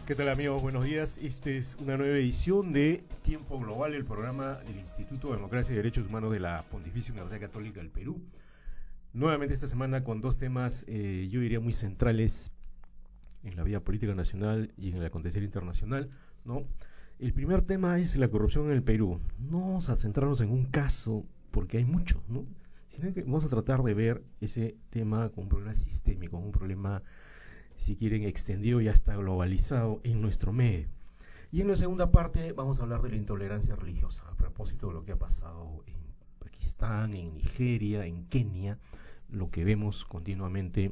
¿Qué tal, amigos? Buenos días. Esta es una nueva edición de Tiempo Global, el programa del Instituto de Democracia y Derechos Humanos de la Pontificia Universidad Católica del Perú. Nuevamente esta semana con dos temas, yo diría, muy centrales en la vida política nacional y en el acontecer internacional, ¿no? El primer tema es la corrupción en el Perú. No vamos a centrarnos en un caso, porque hay muchos, ¿no? Sino que vamos a tratar de ver ese tema como un problema sistémico, un problema, si quieren, extendido y hasta globalizado en nuestro medio. Y en la segunda parte vamos a hablar de la intolerancia religiosa, a propósito de lo que ha pasado en Pakistán, en Nigeria, en Kenia, lo que vemos continuamente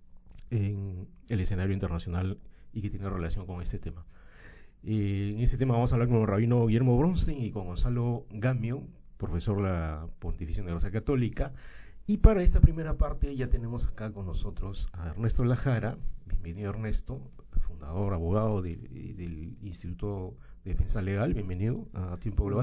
en el escenario internacional y que tiene relación con este tema. En este tema vamos a hablar con el rabino Guillermo Bronstein y con Gonzalo Gamio, profesor de la Pontificia Universidad Católica. Y para esta primera parte ya tenemos acá con nosotros a Ernesto Lajara. Bienvenido, Ernesto, fundador, abogado del Instituto de Defensa Legal. Bienvenido a Tiempo Global.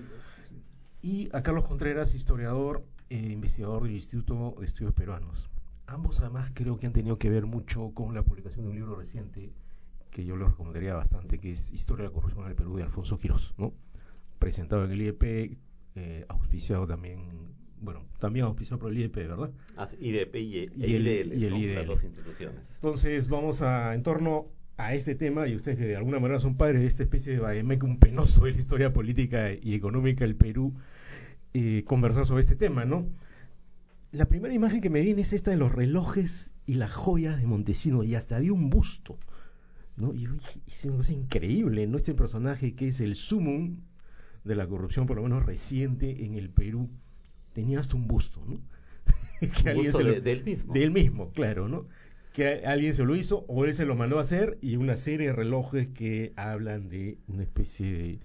Y a Carlos Contreras, historiador e investigador del Instituto de Estudios Peruanos. Ambos además creo que han tenido que ver mucho con la publicación de un libro reciente que yo les recomendaría bastante, que es Historia de la Corrupción en el Perú, de Alfonso Quirós, ¿no? Presentado en el IDP, auspiciado también, también auspiciado por el IDP, ¿verdad? IDP y el IDL, las dos instituciones. Entonces vamos en torno a este tema, y ustedes que de alguna manera son padres de esta especie de vademecum penoso de la historia política y económica del Perú, conversar sobre este tema, ¿no? La primera imagen que me viene es esta de los relojes y las joyas de Montesino, y hasta había un busto, ¿no? Y es una cosa increíble, ¿no? Este personaje que es el sumum de la corrupción, por lo menos reciente en el Perú, tenía hasta un busto, ¿no? Que un busto de él mismo. De él mismo, claro, ¿no? Que alguien se lo hizo o él se lo mandó a hacer, y una serie de relojes que hablan de una especie de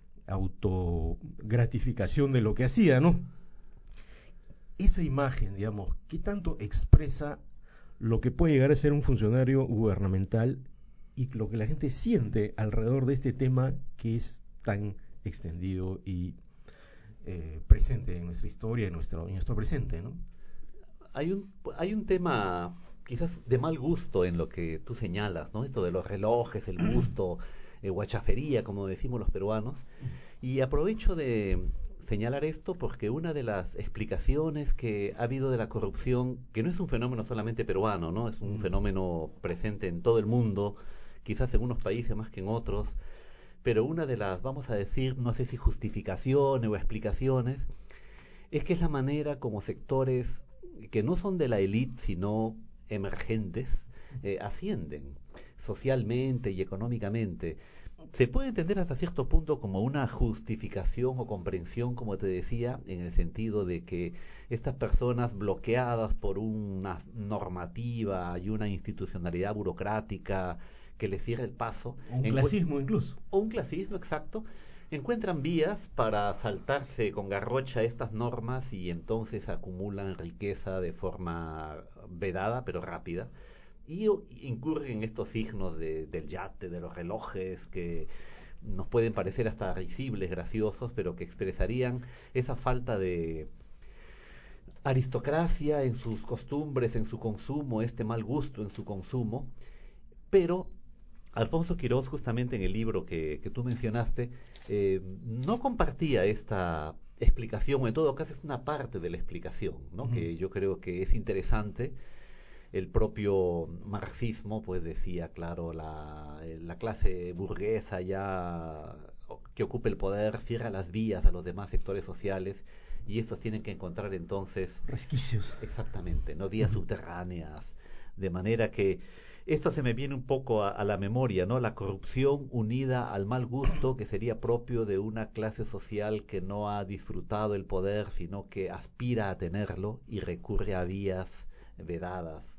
autogratificación de lo que hacía, ¿no? Esa imagen, digamos, ¿qué tanto expresa lo que puede llegar a ser un funcionario gubernamental y lo que la gente siente alrededor de este tema que es tan extendido y presente en nuestra historia, en nuestro presente, ¿no? Hay un tema quizás de mal gusto en lo que tú señalas, ¿no? Esto de los relojes, el busto, guachafería, como decimos los peruanos. Y aprovecho de señalar esto porque una de las explicaciones que ha habido de la corrupción, que no es un fenómeno solamente peruano, ¿no? Es un fenómeno presente en todo el mundo, quizás en unos países más que en otros, pero una de las, vamos a decir, no sé si justificaciones o explicaciones, es que es la manera como sectores que no son de la élite, sino emergentes, ascienden socialmente y económicamente. Se puede entender hasta cierto punto como una justificación o comprensión, como te decía, en el sentido de que estas personas bloqueadas por una normativa y una institucionalidad burocrática que les cierra el paso. Un clasismo incluso. O un clasismo, exacto. Encuentran vías para saltarse con garrocha estas normas y entonces acumulan riqueza de forma vedada pero rápida. Y incurren en estos signos del yate, de los relojes, que nos pueden parecer hasta risibles, graciosos, pero que expresarían esa falta de aristocracia en sus costumbres, en su consumo, este mal gusto en su consumo. Pero Alfonso Quirós, justamente en el libro que tú mencionaste, no compartía esta explicación, o en todo caso es una parte de la explicación, ¿no? Que yo creo que es interesante. El propio marxismo pues decía, claro, la clase burguesa ya que ocupa el poder cierra las vías a los demás sectores sociales y estos tienen que encontrar entonces resquicios. Exactamente, no vías subterráneas, de manera que esto se me viene un poco a la memoria, ¿no? La corrupción unida al mal gusto que sería propio de una clase social que no ha disfrutado el poder, sino que aspira a tenerlo y recurre a vías vedadas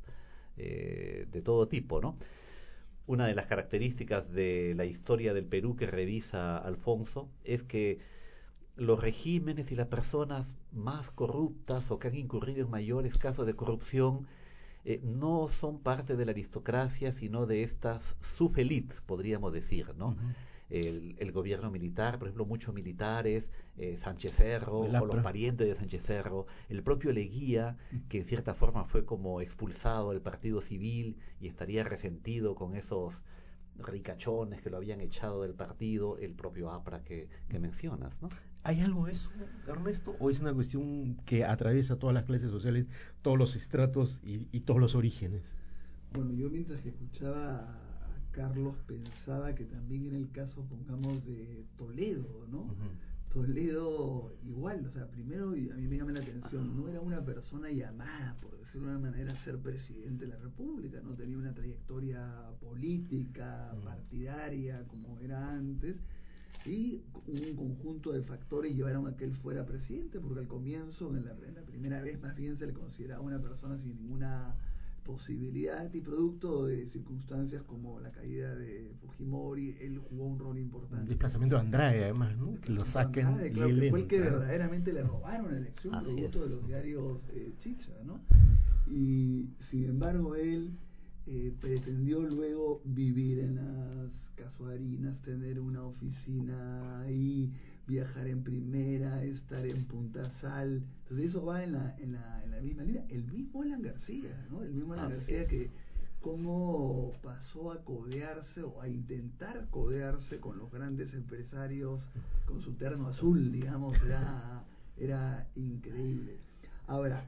de todo tipo, ¿no? Una de las características de la historia del Perú que revisa Alfonso es que los regímenes y las personas más corruptas o que han incurrido en mayores casos de corrupción no son parte de la aristocracia, sino de estas subélites, podríamos decir, ¿no? El gobierno militar, por ejemplo, muchos militares, Sánchez Cerro, o los parientes de Sánchez Cerro, el propio Leguía, que en cierta forma fue como expulsado del partido civil y estaría resentido con esos ricachones que lo habían echado del partido, el propio APRA que mencionas, ¿no? ¿Hay algo de eso, Ernesto? ¿O es una cuestión que atraviesa todas las clases sociales, todos los estratos y todos los orígenes? Bueno, yo mientras que escuchaba a Carlos pensaba que también en el caso, pongamos, de Toledo, ¿no? Toledo igual, o sea, primero, y a mí me llama la atención, no era una persona llamada, por decirlo de una manera, a ser presidente de la República, no tenía una trayectoria política, partidaria, como era antes, y un conjunto de factores llevaron a que él fuera presidente, porque al comienzo, en la primera vez, más bien se le consideraba una persona sin ninguna posibilidad, y producto de circunstancias como la caída de Fujimori, él jugó un rol importante. El desplazamiento de Andrade, además, ¿no? Que lo saquen. Andrade, claro, que fue el que verdaderamente le robaron la elección, Así producto es. de los diarios Chicha, ¿no? Y sin embargo él pretendió luego vivir en las Casuarinas, tener una oficina ahí, viajar en primera, estar en Punta Sal. Entonces eso va en la misma línea. El mismo Alan García, ¿no? El mismo Alan García que cómo pasó a codearse o a intentar codearse con los grandes empresarios con su terno azul, digamos, era increíble. Ahora,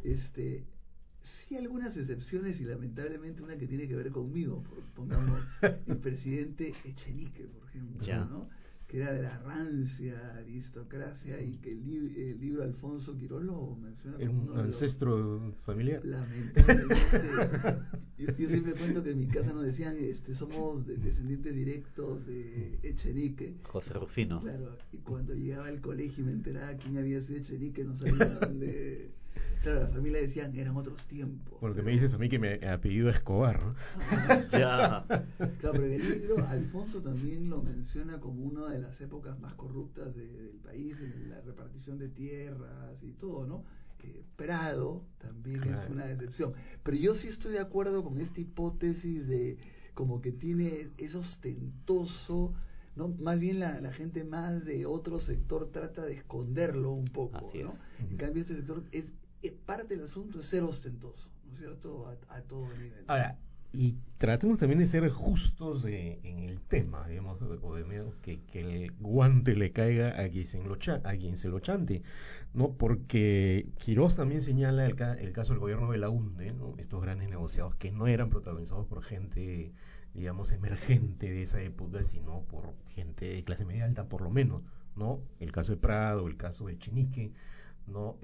sí algunas excepciones y lamentablemente una que tiene que ver conmigo, pongamos el presidente Echenique, por ejemplo, ¿no? Que era de la rancia aristocracia y que el libro Alfonso Quirós lo menciona como un ancestro familiar. Lamentablemente, yo siempre cuento que en mi casa nos decían, somos descendientes directos de Echenique. José Rufino. Claro, y cuando llegaba al colegio y me enteraba quién había sido Echenique, no sabía dónde. Claro, la familia decían, eran otros tiempos. Porque me dices a mí que me apellido Escobar, ¿no? Ya. Claro, pero en el libro Alfonso también lo menciona como una de las épocas más corruptas del país, en la repartición de tierras y todo, ¿no? Prado también es una excepción. Pero yo sí estoy de acuerdo con esta hipótesis de como que es ostentoso, ¿no? Más bien la gente más de otro sector trata de esconderlo un poco, Así ¿no? es. En cambio este sector parte del asunto es ser ostentoso, ¿no es cierto? A todo nivel. Ahora, y tratemos también de ser justos en el tema, digamos, que el guante le caiga a quien se lo chante, ¿no? Porque Quirós también señala el caso del gobierno de la UNDE, ¿no? Estos grandes negociados que no eran protagonizados por gente, digamos, emergente de esa época, sino por gente de clase media alta, por lo menos, ¿no? El caso de Prado, el caso de Echenique, ¿no?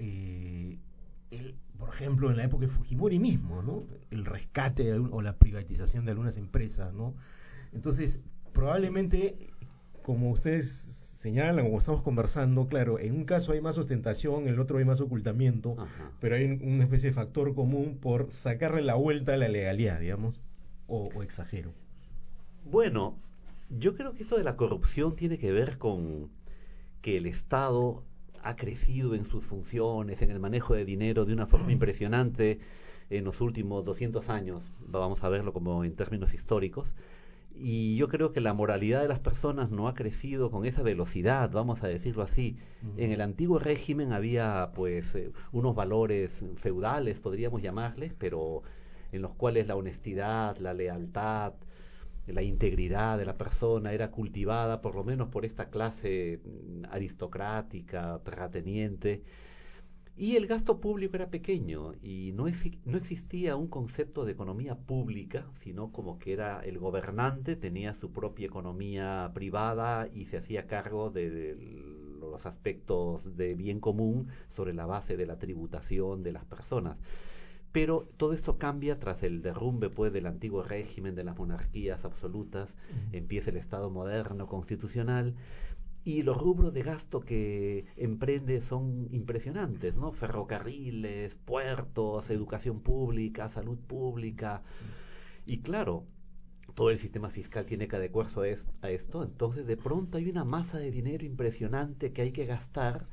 Por ejemplo, en la época de Fujimori mismo, ¿no? El rescate o la privatización de algunas empresas, ¿no? Entonces, probablemente, como ustedes señalan, como estamos conversando, claro, en un caso hay más ostentación, en el otro hay más ocultamiento, pero hay una especie de factor común por sacarle la vuelta a la legalidad, digamos, o exagero. Bueno, yo creo que esto de la corrupción tiene que ver con que el Estado ha crecido en sus funciones, en el manejo de dinero de una forma impresionante en los últimos 200 años, vamos a verlo como en términos históricos, y yo creo que la moralidad de las personas no ha crecido con esa velocidad, vamos a decirlo así. En el antiguo régimen había pues unos valores feudales, podríamos llamarles, pero en los cuales la honestidad, la lealtad, la integridad de la persona era cultivada por lo menos por esta clase aristocrática, terrateniente, y el gasto público era pequeño y no existía un concepto de economía pública, sino como que era el gobernante, tenía su propia economía privada y se hacía cargo de los aspectos de bien común sobre la base de la tributación de las personas. Pero todo esto cambia tras el derrumbe pues del antiguo régimen de las monarquías absolutas, empieza el Estado moderno constitucional y los rubros de gasto que emprende son impresionantes, ¿no? Ferrocarriles, puertos, educación pública, salud pública y claro, todo el sistema fiscal tiene que adecuarse a esto, entonces de pronto hay una masa de dinero impresionante que hay que gastar.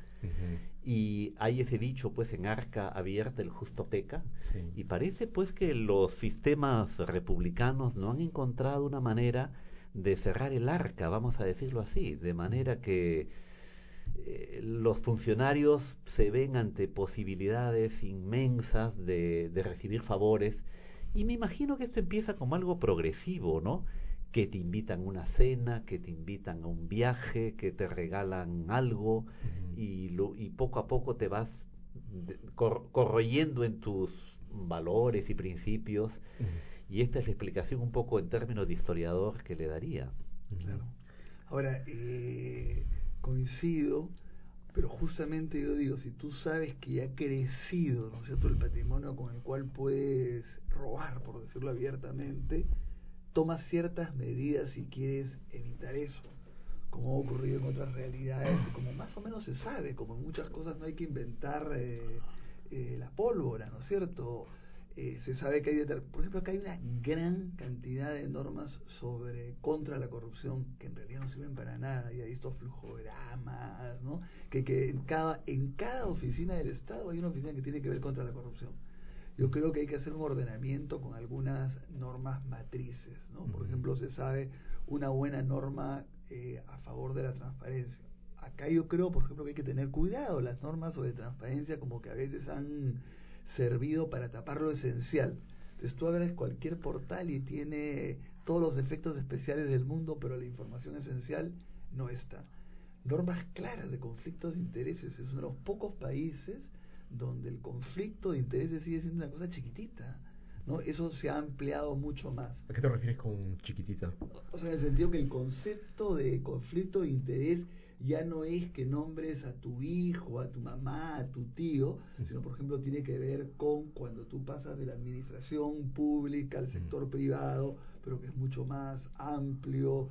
Y hay ese dicho pues en arca abierta el justo peca, y parece pues que los sistemas republicanos no han encontrado una manera de cerrar el arca, vamos a decirlo así, de manera que los funcionarios se ven ante posibilidades inmensas de recibir favores, y me imagino que esto empieza como algo progresivo, ¿no? que te invitan a una cena, que te invitan a un viaje, que te regalan algo, y poco a poco te vas corroyendo en tus valores y principios, y esta es la explicación un poco en términos de historiador que le daría. Claro. Ahora, coincido, pero justamente yo digo, si tú sabes que ya ha crecido, ¿no es cierto?, el patrimonio con el cual puedes robar, por decirlo abiertamente, tomas ciertas medidas si quieres evitar eso, como ha ocurrido en otras realidades, y como más o menos se sabe, como en muchas cosas no hay que inventar la pólvora, ¿no es cierto? Se sabe que hay, por ejemplo, acá hay una gran cantidad de normas contra la corrupción que en realidad no sirven para nada, y hay estos flujogramas, ¿no? Que en cada oficina del Estado hay una oficina que tiene que ver contra la corrupción. Yo creo que hay que hacer un ordenamiento con algunas normas matrices, ¿no? Por ejemplo, se sabe una buena norma a favor de la transparencia. Acá yo creo, por ejemplo, que hay que tener cuidado. Las normas sobre transparencia como que a veces han servido para tapar lo esencial. Entonces tú abres cualquier portal y tiene todos los efectos especiales del mundo, pero la información esencial no está. Normas claras de conflictos de intereses. Es uno de los pocos países donde el conflicto de intereses sigue siendo una cosa chiquitita, ¿no? Eso se ha ampliado mucho más. ¿A qué te refieres con chiquitita? O sea, en el sentido que el concepto de conflicto de interés ya no es que nombres a tu hijo, a tu mamá, a tu tío, sino, por ejemplo, tiene que ver con cuando tú pasas de la administración pública al sector privado, pero que es mucho más amplio.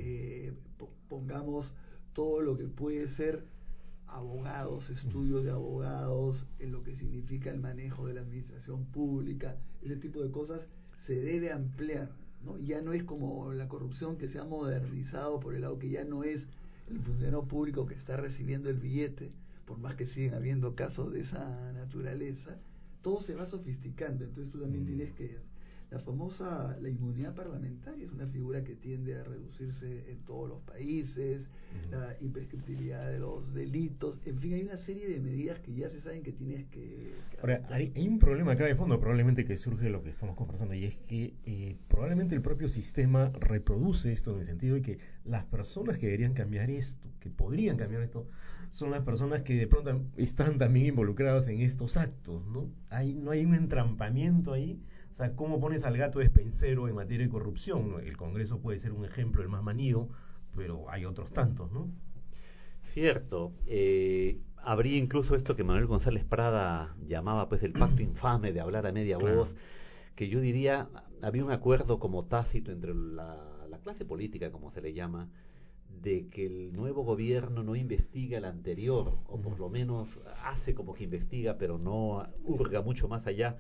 Pongamos todo lo que puede ser abogados, estudios de abogados, en lo que significa el manejo de la administración pública, ese tipo de cosas se debe ampliar, ¿no? Ya no es como la corrupción que se ha modernizado por el lado que ya no es el funcionario público que está recibiendo el billete, por más que siguen habiendo casos de esa naturaleza, todo se va sofisticando. Entonces tú también tienes que... La inmunidad parlamentaria es una figura que tiende a reducirse en todos los países, la imprescriptibilidad de los delitos, en fin, hay una serie de medidas que ya se saben que tienes que Ahora, hay un problema acá de fondo, probablemente que surge de lo que estamos conversando, y es que probablemente el propio sistema reproduce esto en el sentido de que las personas que deberían cambiar esto, que podrían cambiar esto, son las personas que de pronto están también involucradas en estos actos, ¿no? No hay un entrampamiento ahí. O sea, ¿cómo pones al gato despensero en materia de corrupción? El Congreso puede ser un ejemplo, el más manido, pero hay otros tantos, ¿no? Cierto. Habría incluso esto que Manuel González Prada llamaba pues el pacto infame de hablar a media voz, que yo diría, había un acuerdo como tácito entre la clase política, como se le llama, de que el nuevo gobierno no investiga el anterior, o por lo menos hace como que investiga, pero no hurga mucho más allá.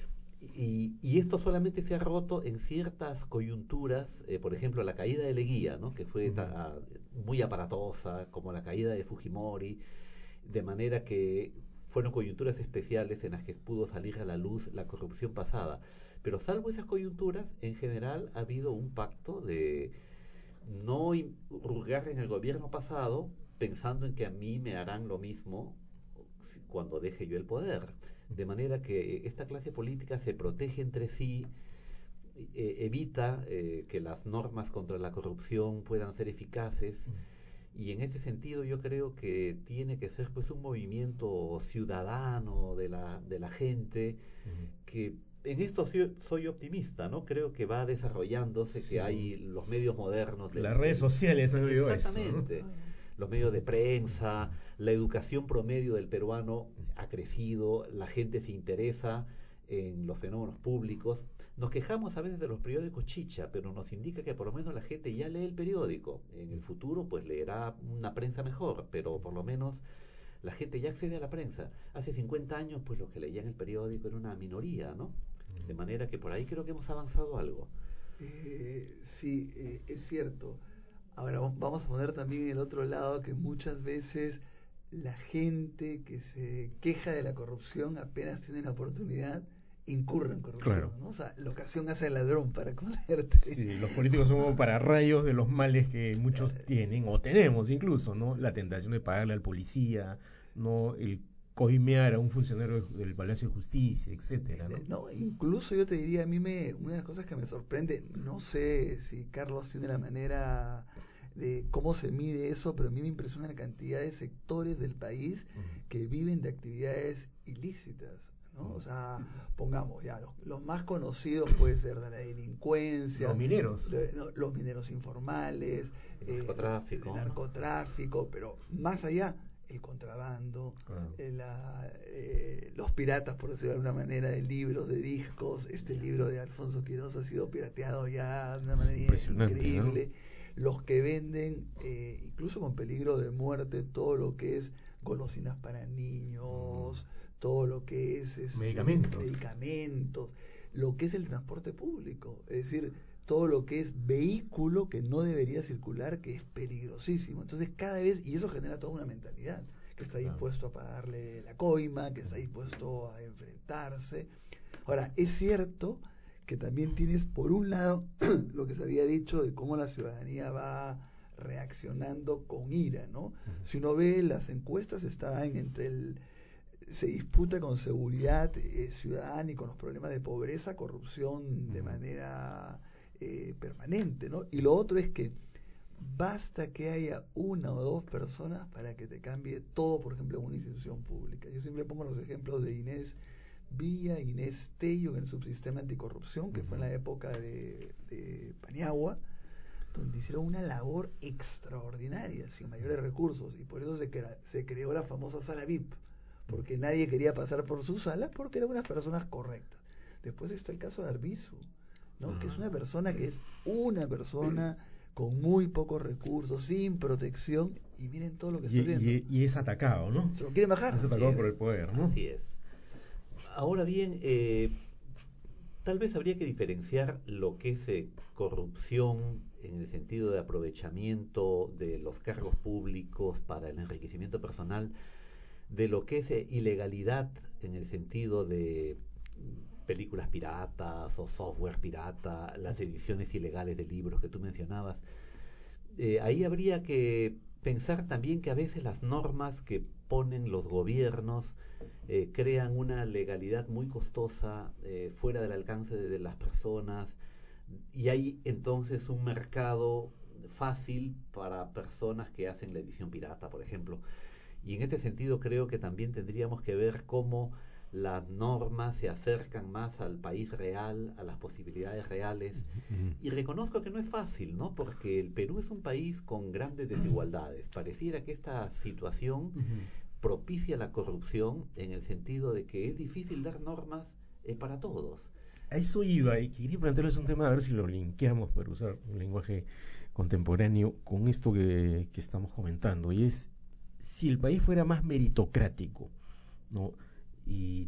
Y esto solamente se ha roto en ciertas coyunturas, por ejemplo la caída de Leguía, ¿no? Que fue muy aparatosa, como la caída de Fujimori, de manera que fueron coyunturas especiales en las que pudo salir a la luz la corrupción pasada. Pero salvo esas coyunturas, en general ha habido un pacto de no hurgar en el gobierno pasado pensando en que a mí me harán lo mismo cuando deje yo el poder. De manera que esta clase política se protege entre sí, evita que las normas contra la corrupción puedan ser eficaces, y en ese sentido yo creo que tiene que ser pues un movimiento ciudadano de la gente, que en esto soy optimista, ¿no? Creo que va desarrollándose, que hay los medios modernos. Las redes sociales han vivido eso. Exactamente. Los medios de prensa, la educación promedio del peruano ha crecido, la gente se interesa en los fenómenos públicos. Nos quejamos a veces de los periódicos chicha, pero nos indica que por lo menos la gente ya lee el periódico. En el futuro pues leerá una prensa mejor, pero por lo menos la gente ya accede a la prensa. Hace 50 años pues los que leían el periódico era una minoría, ¿no? De manera que por ahí creo que hemos avanzado algo. Sí, es cierto. Ahora vamos a poner también el otro lado, que muchas veces la gente que se queja de la corrupción apenas tiene la oportunidad incurre en corrupción, claro, ¿no? O sea, la ocasión hace al ladrón, para colerte. Sí, los políticos son como pararrayos de los males que muchos tienen o tenemos incluso, ¿no? La tentación de pagarle al policía, no el coimear a un funcionario del Palacio de Justicia, etcétera, ¿no? No, incluso yo te diría, una de las cosas que me sorprende, no sé si Carlos tiene la manera de cómo se mide eso, pero a mí me impresiona la cantidad de sectores del país que viven de actividades ilícitas, ¿no? O sea, pongamos ya, los más conocidos puede ser de la delincuencia, Los mineros, los mineros informales, narcotráfico, el narcotráfico, pero más allá, el contrabando, los piratas, por decirlo de alguna manera, de libros, de discos. Este libro de Alfonso Quiroz ha sido pirateado ya de una manera increíble, ¿no? Los que venden, incluso con peligro de muerte, todo lo que es golosinas para niños, todo lo que es medicamentos, lo que es el transporte público, es decir, todo lo que es vehículo que no debería circular, que es peligrosísimo. Entonces cada vez, y eso genera toda una mentalidad, que está dispuesto a pagarle la coima, que está dispuesto a enfrentarse. Ahora, es cierto que también tienes, por un lado, lo que se había dicho de cómo la ciudadanía va reaccionando con ira, ¿no? Si uno ve las encuestas, se disputa con seguridad ciudadana y con los problemas de pobreza, corrupción de manera permanente, ¿no? Y lo otro es que basta que haya una o dos personas para que te cambie todo, por ejemplo, en una institución pública. Yo siempre pongo los ejemplos de Inés Villa, Inés Tello en el subsistema anticorrupción, que fue en la época de Paniagua, donde hicieron una labor extraordinaria, sin mayores recursos, y por eso se creó la famosa sala VIP, porque nadie quería pasar por su sala porque eran unas personas correctas. Después está el caso de Arbizu, ¿no? Que es una persona con muy pocos recursos, sin protección, y miren todo lo que está haciendo. Y es atacado, ¿no? Se lo quieren bajar. Es atacado por el poder, ¿no? Así es. Ahora bien, tal vez habría que diferenciar lo que es corrupción en el sentido de aprovechamiento de los cargos públicos para el enriquecimiento personal, de lo que es ilegalidad en el sentido de películas piratas o software pirata, las ediciones ilegales de libros que tú mencionabas. Ahí habría que pensar también que a veces las normas que ponen los gobiernos crean una legalidad muy costosa, fuera del alcance de las personas, y hay entonces un mercado fácil para personas que hacen la edición pirata, por ejemplo. Y en ese sentido creo que también tendríamos que ver cómo las normas se acercan más al país real, a las posibilidades reales. Y reconozco que no es fácil, ¿no? Porque el Perú es un país con grandes desigualdades. Pareciera que esta situación propicia la corrupción en el sentido de que es difícil dar normas para todos. A eso iba, y quería plantearles un tema, a ver si lo linkeamos para usar un lenguaje contemporáneo con esto que estamos comentando, y es si el país fuera más meritocrático, ¿no? Y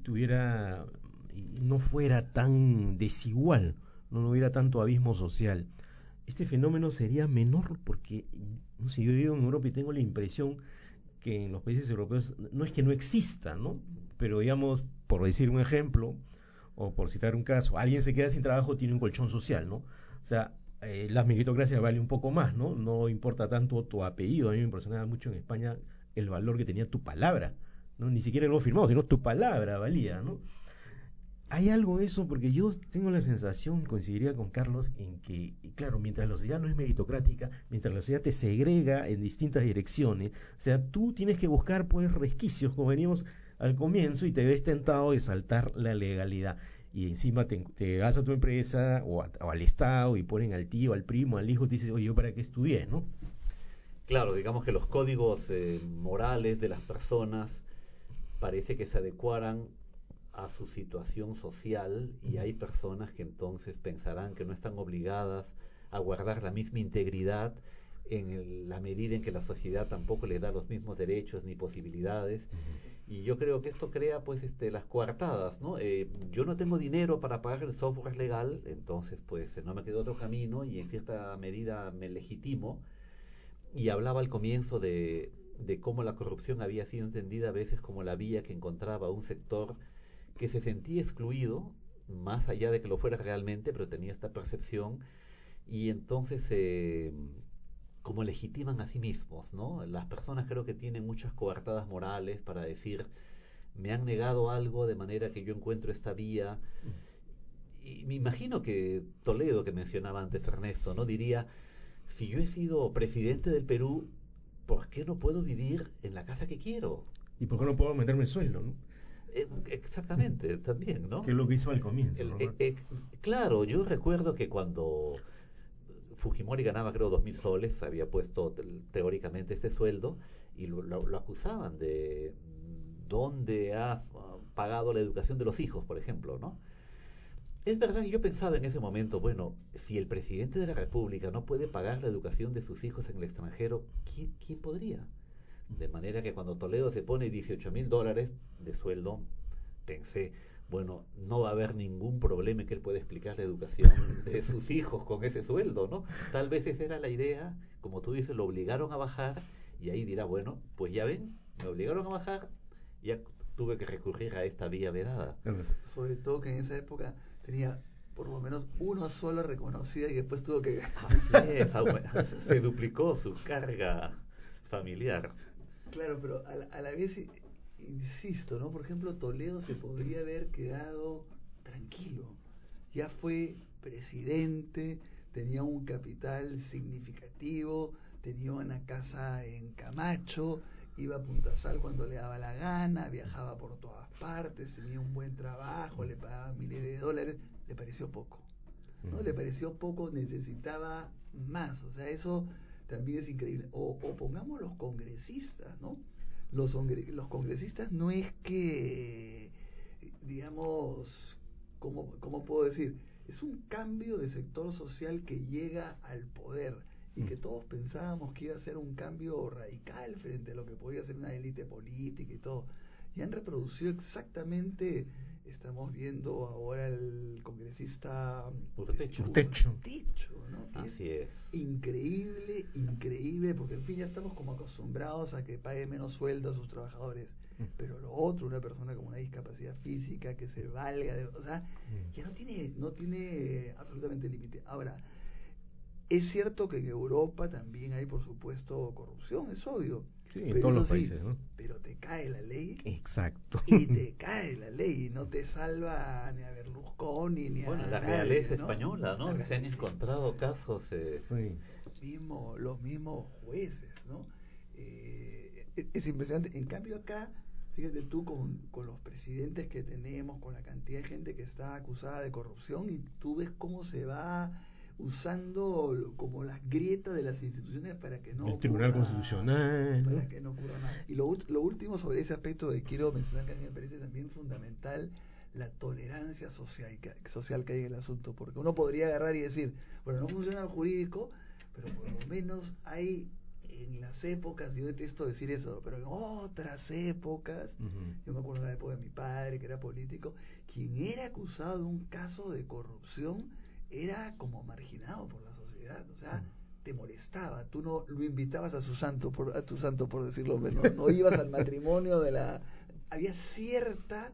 no fuera tan desigual, no hubiera tanto abismo social, este fenómeno sería menor, porque no sé, yo vivo en Europa y tengo la impresión que en los países europeos no es que no exista, ¿no? Pero digamos, por decir un ejemplo o por citar un caso, alguien se queda sin trabajo, tiene un colchón social, ¿no? O sea, la meritocracia vale un poco más, ¿no? No importa tanto tu apellido. A mí me impresionaba mucho en España el valor que tenía tu palabra, ¿no? Ni siquiera lo firmado, sino tu palabra valía, ¿no? Hay algo de eso, porque yo tengo la sensación, coincidiría con Carlos, en que, claro, mientras la sociedad no es meritocrática, mientras la sociedad te segrega en distintas direcciones, o sea, tú tienes que buscar, pues, resquicios, como veníamos al comienzo, y te ves tentado de saltar la legalidad. Y encima te vas a tu empresa o al Estado y ponen al tío, al primo, al hijo, te dicen, oye, ¿yo para qué estudié, no? Claro, digamos que los códigos morales de las personas parece que se adecuaran a su situación social, y hay personas que entonces pensarán que no están obligadas a guardar la misma integridad en la medida en que la sociedad tampoco les da los mismos derechos ni posibilidades. Y yo creo que esto crea pues las coartadas, ¿no? Yo no tengo dinero para pagar el software legal, entonces pues no me quedó otro camino, y en cierta medida me legitimo. Y hablaba al comienzo de cómo la corrupción había sido entendida a veces como la vía que encontraba un sector que se sentía excluido, más allá de que lo fuera realmente, pero tenía esta percepción, y entonces como legitiman a sí mismos, ¿no? Las personas creo que tienen muchas coartadas morales para decir, me han negado algo de manera que yo encuentro esta vía. Y me imagino que Toledo, que mencionaba antes Ernesto, ¿no? Diría, si yo he sido presidente del Perú, ¿por qué no puedo vivir en la casa que quiero? ¿Y por qué no puedo meterme el sueldo, no? Exactamente, también, ¿no? Que es lo que hizo al comienzo, ¿no? Claro, yo recuerdo que cuando Fujimori ganaba, creo, 2.000 soles, había puesto teóricamente este sueldo, y lo acusaban de dónde has pagado la educación de los hijos, por ejemplo, ¿no? Es verdad que yo pensaba en ese momento, bueno, si el presidente de la República no puede pagar la educación de sus hijos en el extranjero, ¿quién podría? De manera que cuando Toledo se pone $18.000 de sueldo, pensé, bueno, no va a haber ningún problema en que él pueda explicar la educación de sus hijos con ese sueldo, ¿no? Tal vez esa era la idea, como tú dices, lo obligaron a bajar, y ahí dirá, bueno, pues ya ven, me obligaron a bajar, ya tuve que recurrir a esta vía vedada. Sobre todo que en esa época tenía por lo menos uno solo reconocida y después tuvo que... Así es, se duplicó su carga familiar. Claro, pero a la vez, insisto, ¿no? Por ejemplo, Toledo se podría haber quedado tranquilo. Ya fue presidente, tenía un capital significativo, tenía una casa en Camacho, iba a Punta Sal cuando le daba la gana, viajaba por todas partes, tenía un buen trabajo, le pagaban miles de dólares, le pareció poco, ¿no? Le pareció poco, necesitaba más, o sea, eso también es increíble. O pongamos los congresistas, ¿no? Los congresistas no es que, digamos, ¿cómo puedo decir? Es un cambio de sector social que llega al poder y que todos pensábamos que iba a ser un cambio radical frente a lo que podía ser una élite política y todo. Y han reproducido exactamente, estamos viendo ahora el congresista Urtecho, ¿no? Que así es. Increíble, porque en fin ya estamos como acostumbrados a que pague menos sueldo a sus trabajadores. Pero lo otro, una persona con una discapacidad física que se valga de, o sea, ya no tiene absolutamente límite. Ahora, es cierto que en Europa también hay, por supuesto, corrupción, es obvio. Sí, pero en todos los sí, países, ¿no? pero te cae la ley. Exacto. Y te cae la ley, y no te salva ni a Berlusconi, ni a Bueno, la nadie, realeza ¿no? española, ¿no? Se han encontrado casos... Sí. Los mismos jueces, ¿no? Es impresionante. En cambio acá, fíjate tú con los presidentes que tenemos, con la cantidad de gente que está acusada de corrupción, y tú ves cómo se va usando como las grietas de las instituciones para que no el Tribunal Constitucional, ¿no? para que no ocurra nada. Y lo último sobre ese aspecto que quiero mencionar, que a mí me parece también fundamental, la tolerancia social que hay en el asunto, porque uno podría agarrar y decir, bueno, no funciona el jurídico, pero por lo menos hay en las épocas, yo detesto decir eso, pero en otras épocas, yo me acuerdo de la época de mi padre, que era político, quien era acusado de un caso de corrupción era como marginado por la sociedad, o sea, te molestaba, tú no lo invitabas a tu santo, por decirlo menos, no ibas al matrimonio había cierta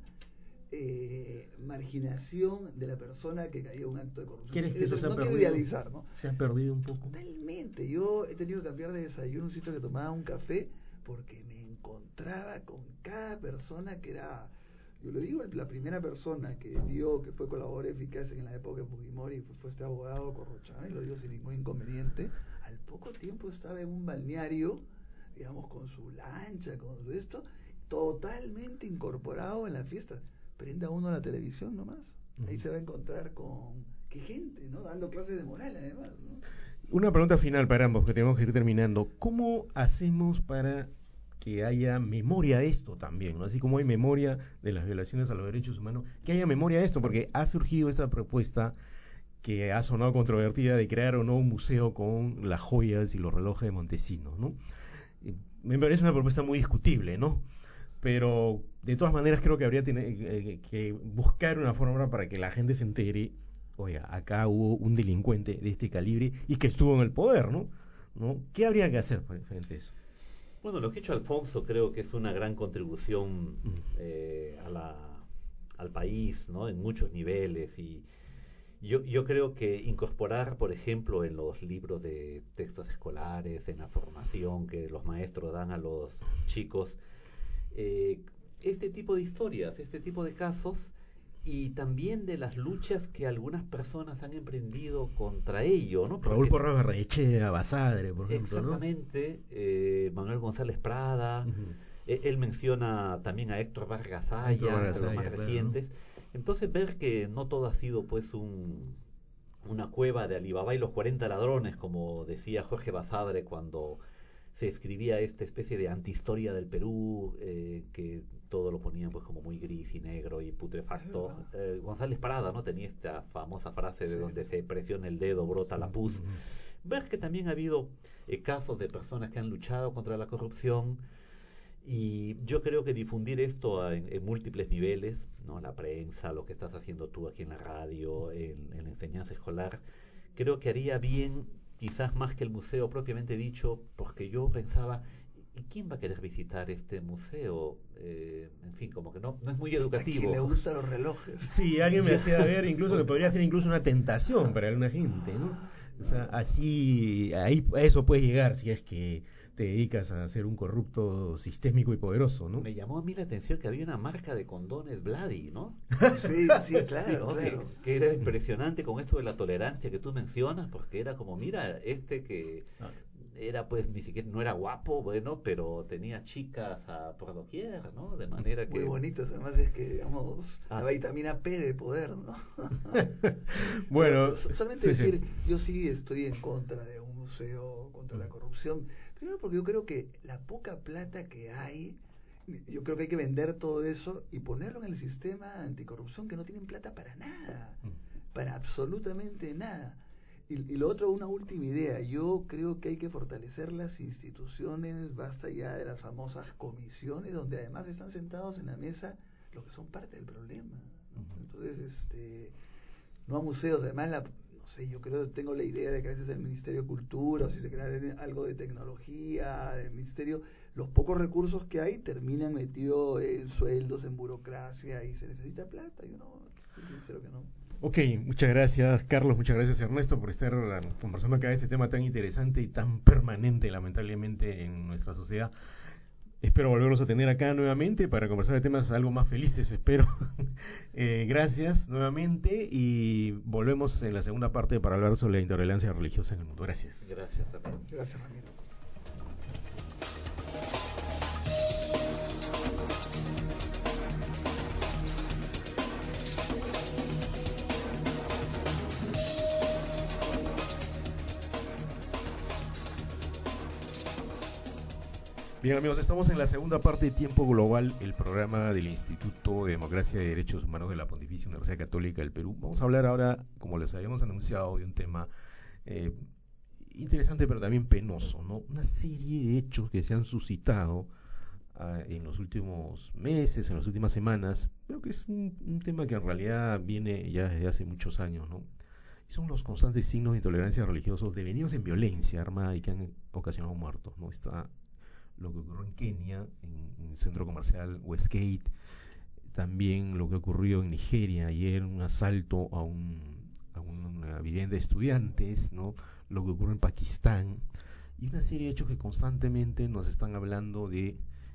marginación de la persona que caía en un acto de corrupción. ¿Quieres que eso se ha no perdido? quiero idealizar, ¿no? Se ha perdido un poco. Totalmente. Yo he tenido que cambiar de desayuno un sitio que tomaba un café porque me encontraba con cada persona que era, yo le digo, la primera persona que fue colaborador eficaz en la época de Fujimori, fue este abogado Corrochán, y lo digo sin ningún inconveniente. Al poco tiempo estaba en un balneario, digamos, con su lancha, con su esto, totalmente incorporado en la fiesta. Prenda uno la televisión nomás, ahí se va a encontrar con qué gente, ¿no? Dando clases de moral además, ¿no? Una pregunta final para ambos, que tenemos que ir terminando. ¿Cómo hacemos para que haya memoria de esto también, ¿no? Así como hay memoria de las violaciones a los derechos humanos, que haya memoria de esto, porque ha surgido esta propuesta que ha sonado controvertida de crear o no un museo con las joyas y los relojes de Montesinos, ¿no? Me parece una propuesta muy discutible, ¿no? Pero de todas maneras creo que habría que buscar una forma para que la gente se entere, oiga, acá hubo un delincuente de este calibre y que estuvo en el poder, ¿no? ¿Qué habría que hacer frente a eso? Bueno, lo que ha hecho Alfonso creo que es una gran contribución al país, ¿no? En muchos niveles, y yo creo que incorporar, por ejemplo, en los libros de textos escolares, en la formación que los maestros dan a los chicos, este tipo de historias, este tipo de casos, y también de las luchas que algunas personas han emprendido contra ello, ¿no? Raúl Porras Barrenechea, Basadre, por ejemplo, exactamente, Manuel González Prada, ¿no? él menciona también a Héctor Vargas Aya, entre los más claro, recientes. Entonces ver que no todo ha sido pues una cueva de Alibaba y los 40 ladrones, como decía Jorge Basadre cuando se escribía esta especie de antihistoria del Perú, que todo lo ponían pues como muy gris y negro y putrefacto. González Parada, ¿no? Tenía esta famosa frase de donde se presiona el dedo, brota la pus. Ver que también ha habido casos de personas que han luchado contra la corrupción, y yo creo que difundir esto en múltiples niveles, ¿no? La prensa, lo que estás haciendo tú aquí en la radio, en la enseñanza escolar, creo que haría bien, quizás más que el museo propiamente dicho, porque yo pensaba, ¿y quién va a querer visitar este museo? En fin, como que no es muy educativo. ¿A quién le gustan los relojes? Sí, alguien me hacía ver incluso que podría ser incluso una tentación para alguna gente, ¿no? O sea, así, ahí a eso puedes llegar si es que te dedicas a ser un corrupto sistémico y poderoso, ¿no? Me llamó a mí la atención que había una marca de condones Vladi, ¿no? Sí, sí, claro, ¿no? claro. Que era impresionante con esto de la tolerancia que tú mencionas, porque era como, mira, que era pues ni siquiera, no era guapo, bueno, pero tenía chicas por doquier, ¿no? De manera que... Muy bonitos, además es que, digamos, la vitamina P de poder, ¿no? Bueno, pero, solamente decir, yo sí estoy en contra de un museo, contra la corrupción. Primero porque yo creo que la poca plata que hay, yo creo que hay que vender todo eso y ponerlo en el sistema anticorrupción, que no tienen plata para nada, para absolutamente nada. Y lo otro, una última idea, yo creo que hay que fortalecer las instituciones, basta ya de las famosas comisiones, donde además están sentados en la mesa los que son parte del problema, ¿no? Entonces, no a museos, además no sé, yo tengo la idea de que a veces el Ministerio de Cultura, o si se crea algo de tecnología, del Ministerio, los pocos recursos que hay terminan metidos en sueldos, en burocracia, y se necesita plata. Yo no, soy sincero que no. Ok, muchas gracias Carlos, muchas gracias Ernesto por estar conversando acá de este tema tan interesante y tan permanente lamentablemente en nuestra sociedad. Espero volverlos a tener acá nuevamente para conversar de temas algo más felices, espero. Gracias nuevamente y volvemos en la segunda parte para hablar sobre la intolerancia religiosa en el mundo. Gracias. Gracias, Ramiro. Gracias, Ramiro. Bien amigos, estamos en la segunda parte de Tiempo Global, el programa del Instituto de Democracia y Derechos Humanos de la Pontificia Universidad Católica del Perú. Vamos a hablar ahora, como les habíamos anunciado, de un tema interesante pero también penoso, ¿no? Una serie de hechos que se han suscitado en los últimos meses, en las últimas semanas. Creo que es un tema que en realidad viene ya desde hace muchos años, ¿no? Son los constantes signos de intolerancia religiosos devenidos en violencia armada y que han ocasionado muertos, ¿no? Está lo que ocurrió en Kenia, en el centro comercial Westgate, también lo que ocurrió en Nigeria ayer, un asalto a una vivienda de estudiantes, ¿no? Lo que ocurrió en Pakistán, y una serie de hechos que constantemente nos están hablando de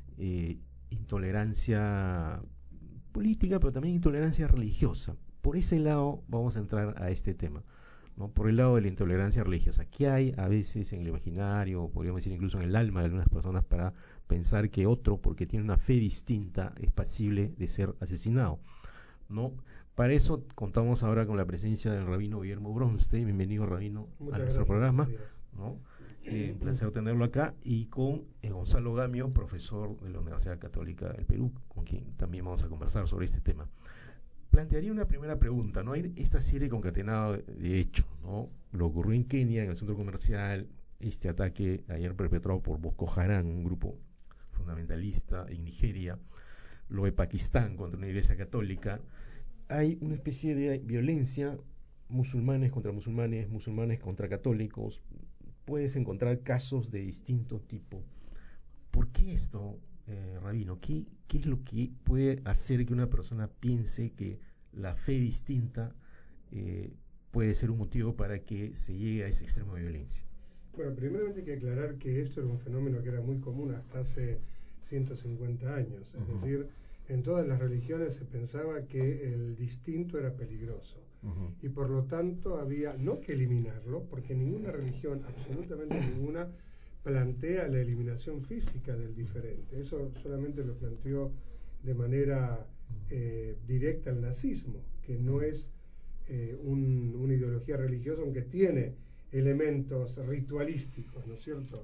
intolerancia política, pero también intolerancia religiosa. Por ese lado vamos a entrar a este tema, ¿no? Por el lado de la intolerancia religiosa, que hay a veces en el imaginario, podríamos decir incluso en el alma de algunas personas, para pensar que otro, porque tiene una fe distinta, es pasible de ser asesinado, ¿no? Para eso contamos ahora con la presencia del rabino Guillermo Bronstein. Bienvenido, rabino, a nuestro programa, ¿no? Un placer tenerlo acá, y con Gonzalo Gamio, profesor de la Universidad Católica del Perú, con quien también vamos a conversar sobre este tema. Plantearía una primera pregunta, ¿no? Hay esta serie concatenada de hechos, ¿no? Lo ocurrió en Kenia, en el centro comercial, este ataque ayer perpetrado por Boko Haram, un grupo fundamentalista en Nigeria, lo de Pakistán contra una iglesia católica. Hay una especie de violencia, musulmanes contra musulmanes, musulmanes contra católicos. Puedes encontrar casos de distinto tipo. ¿Por qué esto, rabino? ¿Qué es lo que puede hacer que una persona piense que la fe distinta puede ser un motivo para que se llegue a ese extremo de violencia? Bueno, primeramente hay que aclarar que esto era un fenómeno que era muy común hasta hace 150 años. Es decir, en todas las religiones se pensaba que el distinto era peligroso. Y por lo tanto había no que eliminarlo, porque ninguna religión, absolutamente ninguna, plantea la eliminación física del diferente. Eso solamente lo planteó de manera directa el nazismo, que no es una ideología religiosa, aunque tiene elementos ritualísticos, ¿no es cierto?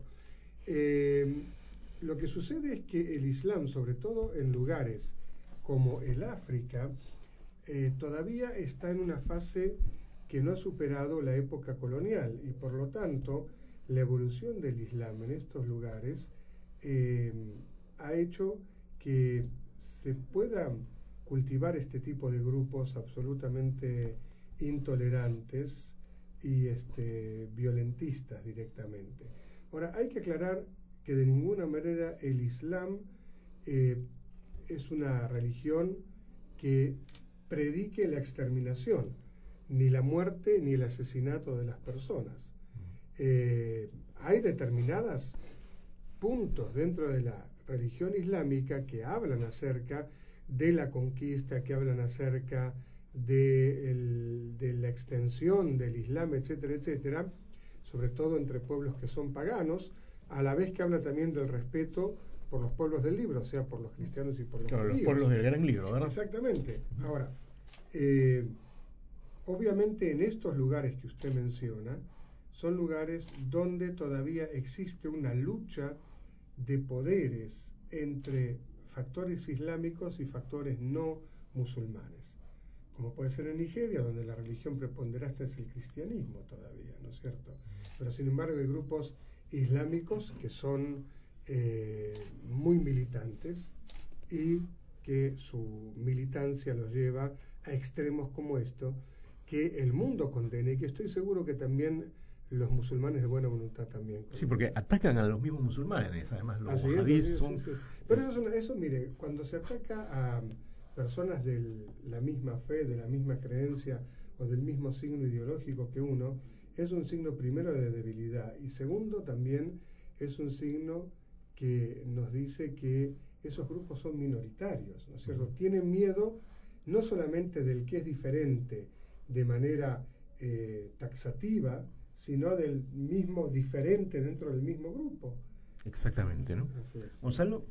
Lo que sucede es que el Islam, sobre todo en lugares como el África, todavía está en una fase que no ha superado la época colonial, y por lo tanto la evolución del Islam en estos lugares ha hecho que se puedan cultivar este tipo de grupos absolutamente intolerantes y violentistas directamente. Ahora, hay que aclarar que de ninguna manera el Islam es una religión que predique la exterminación, ni la muerte ni el asesinato de las personas. Hay determinados puntos dentro de la religión islámica que hablan acerca de la conquista, que hablan acerca de la extensión del Islam, etcétera, etcétera, sobre todo entre pueblos que son paganos, a la vez que habla también del respeto por los pueblos del libro, o sea, por los cristianos y por los judíos. Los pueblos del gran libro, ¿verdad? Exactamente. Ahora, obviamente en estos lugares que usted menciona, son lugares donde todavía existe una lucha de poderes entre factores islámicos y factores no musulmanes, como puede ser en Nigeria, donde la religión preponderante es el cristianismo todavía, ¿no es cierto? Pero sin embargo hay grupos islámicos que son muy militantes y que su militancia los lleva a extremos como esto, que el mundo condena y que estoy seguro que también los musulmanes de buena voluntad también condenan. Sí, porque atacan a los mismos musulmanes, además los wahabís son... Sí. Pero eso, mire, cuando se ataca a personas de la misma fe, de la misma creencia o del mismo signo ideológico que uno, es un signo primero de debilidad y segundo también es un signo que nos dice que esos grupos son minoritarios, ¿no es cierto? Tienen miedo no solamente del que es diferente de manera taxativa, sino del mismo diferente dentro del mismo grupo. Exactamente, ¿no? Así es. Gonzalo.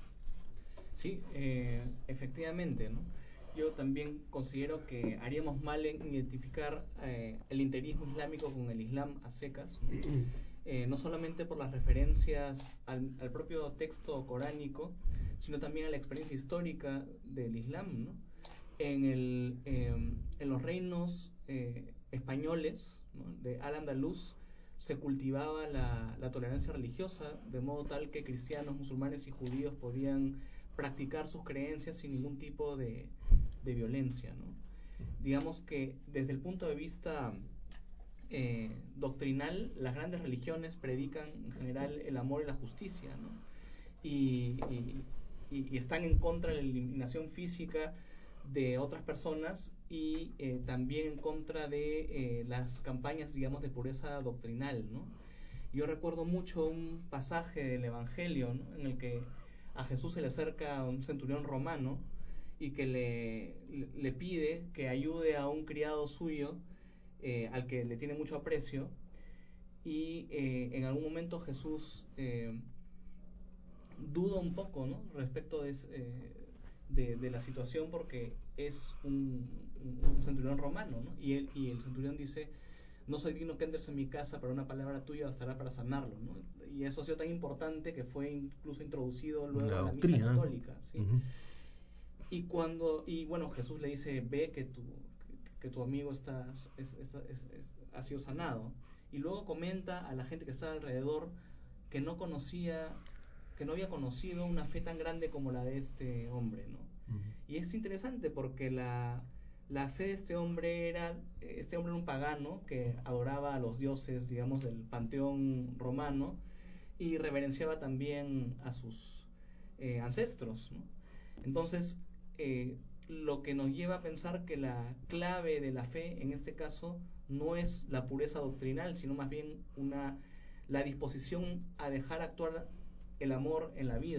Sí, efectivamente, ¿no? Yo también considero que haríamos mal en identificar el integrismo islámico con el Islam a secas, ¿no? No solamente por las referencias al propio texto coránico, sino también a la experiencia histórica del Islam, ¿no? En los reinos españoles, ¿no?, de Al-Andalus se cultivaba la tolerancia religiosa, de modo tal que cristianos, musulmanes y judíos podían practicar sus creencias sin ningún tipo de violencia, ¿no? Digamos que desde el punto de vista doctrinal, las grandes religiones predican en general el amor y la justicia, ¿no? Y están en contra de la eliminación física de otras personas y también en contra de las campañas, digamos, de pureza doctrinal, ¿no? Yo recuerdo mucho un pasaje del Evangelio, ¿no?, en el que a Jesús se le acerca un centurión romano y que le pide que ayude a un criado suyo al que le tiene mucho aprecio, y en algún momento Jesús duda un poco, ¿no?, respecto de la situación, porque es un centurión romano, ¿no? Y el centurión dice: no soy digno que entres en mi casa, pero una palabra tuya bastará para sanarlo, ¿no? Y eso ha sido tan importante que fue incluso introducido luego a la misa católica, ¿sí? Y bueno, Jesús le dice: ve que tu amigo ha sido sanado. Y luego comenta a la gente que estaba alrededor que no había conocido una fe tan grande como la de este hombre, ¿no? Y es interesante porque la fe de este hombre era un pagano que adoraba a los dioses, digamos, del panteón romano, y reverenciaba también a sus ancestros, ¿no? Entonces, lo que nos lleva a pensar que la clave de la fe en este caso no es la pureza doctrinal, sino más bien la disposición a dejar actuar el amor en la vida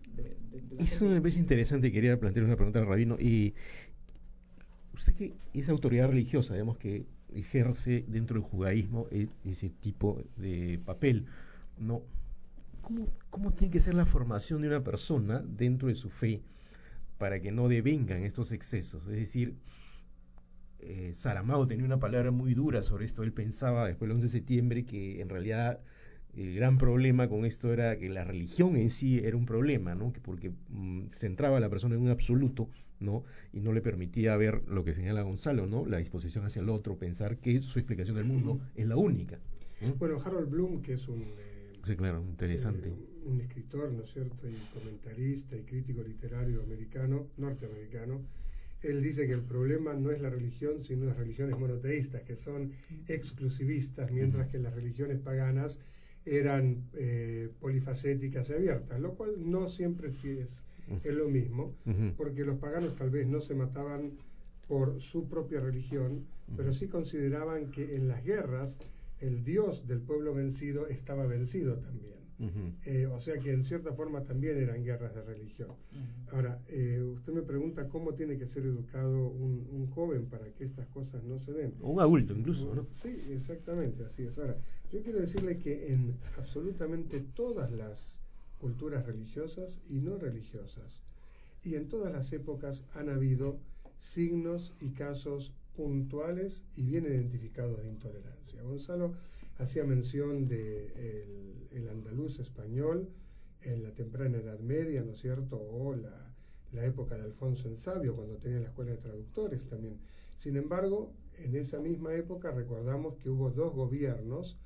de la Eso gente. me parece interesante. Quería plantear una pregunta al rabino. Y usted que es autoridad religiosa, digamos, que ejerce dentro del judaísmo ese tipo de papel, ¿no? ¿Cómo tiene que ser la formación de una persona dentro de su fe para que no devengan estos excesos? Es decir, Saramago tenía una palabra muy dura sobre esto. Él pensaba después del 11 de septiembre que en realidad el gran problema con esto era que la religión en sí era un problema, ¿no? Porque centraba a la persona en un absoluto, ¿no? Y no le permitía ver lo que señala Gonzalo, ¿no? La disposición hacia el otro, pensar que su explicación del mundo es la única. Bueno, Harold Bloom, que es sí, claro, interesante. un escritor, ¿no es cierto?, y comentarista y crítico literario norteamericano, él dice que el problema no es la religión, sino las religiones monoteístas, que son exclusivistas, mientras que las religiones paganas eran polifacéticas y abiertas, lo cual no siempre sí es lo mismo, porque los paganos tal vez no se mataban por su propia religión, pero sí consideraban que en las guerras el Dios del pueblo vencido estaba vencido también. O sea que en cierta forma también eran guerras de religión. Ahora, usted me pregunta cómo tiene que ser educado un joven para que estas cosas no se den. O un adulto incluso, ¿no? Sí, exactamente, así es. Ahora, yo quiero decirle que en absolutamente todas las culturas religiosas y no religiosas, y en todas las épocas han habido signos y casos puntuales y bien identificados de intolerancia. Gonzalo hacía mención de el andaluz español en la temprana Edad Media, ¿no es cierto?, o la época de Alfonso el Sabio, cuando tenía la escuela de traductores también. Sin embargo, en esa misma época recordamos que hubo dos gobiernos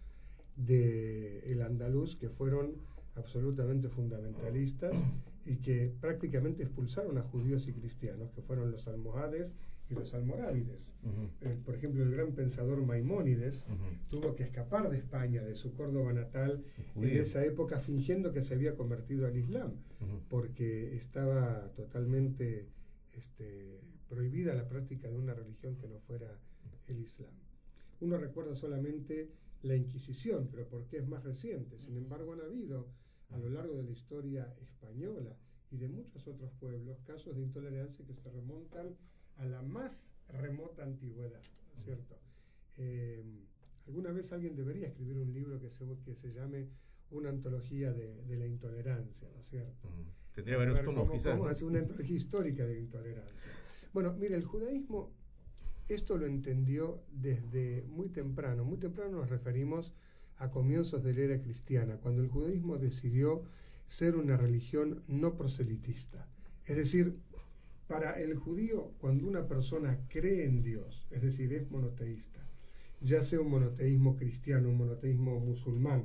del andaluz que fueron absolutamente fundamentalistas y que prácticamente expulsaron a judíos y cristianos, que fueron los almohades y los almorávides. Por ejemplo, el gran pensador Maimónides tuvo que escapar de España, de su Córdoba natal, en esa época, fingiendo que se había convertido al Islam, porque estaba totalmente prohibida la práctica de una religión que no fuera el Islam. Uno recuerda solamente la Inquisición, pero porque es más reciente. Sin embargo, han habido a lo largo de la historia española y de muchos otros pueblos casos de intolerancia que se remontan a la más remota antigüedad, ¿no es cierto? Alguna vez alguien debería escribir un libro que se llame Una antología de la intolerancia, ¿no es cierto? Tendría varios tomos, quizás. ¿Cómo hacer una antología histórica de la intolerancia? Bueno, mire, el judaísmo esto lo entendió desde muy temprano. Muy temprano nos referimos a comienzos de la era cristiana, cuando el judaísmo decidió ser una religión no proselitista. Es decir, para el judío, cuando una persona cree en Dios, es decir, es monoteísta, ya sea un monoteísmo cristiano, un monoteísmo musulmán,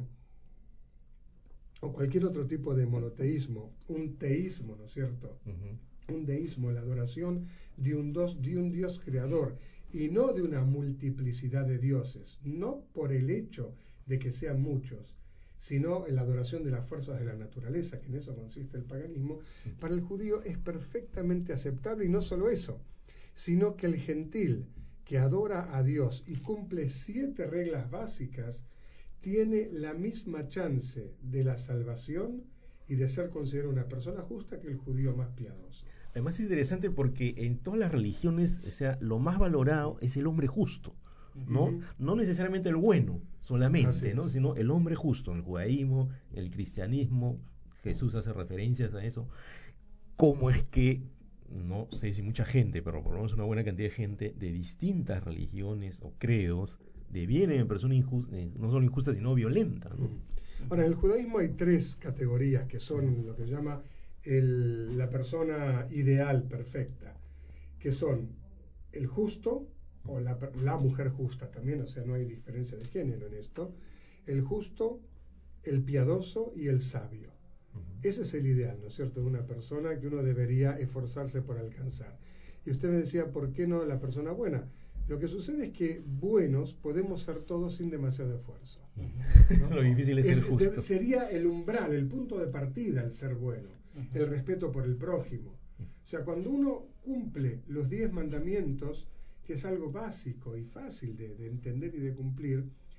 o cualquier otro tipo de monoteísmo, un teísmo, ¿no es cierto? Un deísmo, la adoración de un Dios creador, y no de una multiplicidad de dioses, no por el hecho de que sean muchos, sino en la adoración de las fuerzas de la naturaleza, que en eso consiste el paganismo. Para el judío es perfectamente aceptable, y no solo eso, sino que el gentil que adora a Dios y cumple 7 reglas básicas, tiene la misma chance de la salvación y de ser considerado una persona justa que el judío más piadoso. Además es interesante porque en todas las religiones, o sea, lo más valorado es el hombre justo, ¿no? No necesariamente el bueno solamente, ¿no? Sino el hombre justo. En el judaísmo, en el cristianismo, Jesús hace referencias a eso. ¿Cómo es que, no sé si mucha gente, pero por lo menos una buena cantidad de gente de distintas religiones o credos devienen en personas no solo injustas, sino violentas, ¿no? Ahora, en el judaísmo hay 3 categorías que son lo que se llama la persona ideal perfecta, que son el justo o la mujer justa también, o sea, no hay diferencia de género en esto, el justo, el piadoso y el sabio. Ese es el ideal, ¿no es cierto?, de una persona que uno debería esforzarse por alcanzar. Y usted me decía, ¿por qué no la persona buena? Lo que sucede es que buenos podemos ser todos sin demasiado esfuerzo, ¿no? Lo difícil es ser justo. Sería el umbral, el punto de partida, el ser bueno, el respeto por el prójimo. O sea, cuando uno cumple los 10 mandamientos, que es algo básico y fácil de entender y de cumplir,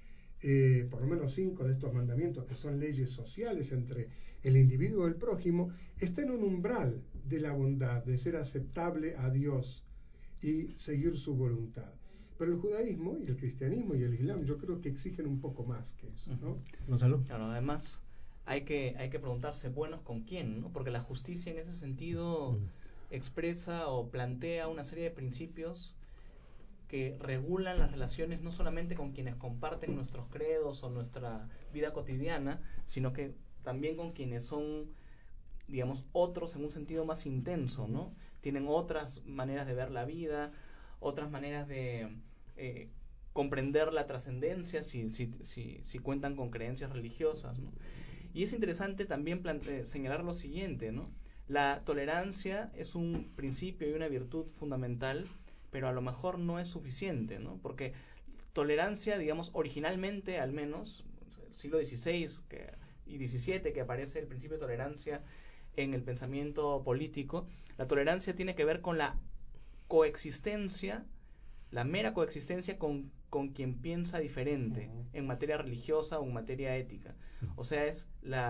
por lo menos 5 de estos mandamientos, que son leyes sociales entre el individuo y el prójimo, está en un umbral de la bondad, de ser aceptable a Dios y seguir su voluntad. Pero el judaísmo y el cristianismo y el islam yo creo que exigen un poco más que eso, ¿no? Gonzalo. Claro, además hay que preguntarse buenos con quién, ¿no? Porque la justicia en ese sentido expresa o plantea una serie de principios que regulan las relaciones no solamente con quienes comparten nuestros credos o nuestra vida cotidiana, sino que también con quienes son, digamos, otros en un sentido más intenso, ¿no? Tienen otras maneras de ver la vida, otras maneras de comprender la trascendencia si cuentan con creencias religiosas, ¿no? Y es interesante también señalar lo siguiente, ¿no? La tolerancia es un principio y una virtud fundamental, pero a lo mejor no es suficiente, ¿no? Porque tolerancia, digamos, originalmente, al menos, siglo XVI y XVII, que aparece el principio de tolerancia en el pensamiento político, la tolerancia tiene que ver con la coexistencia, la mera coexistencia con quien piensa diferente en materia religiosa o en materia ética. O sea, es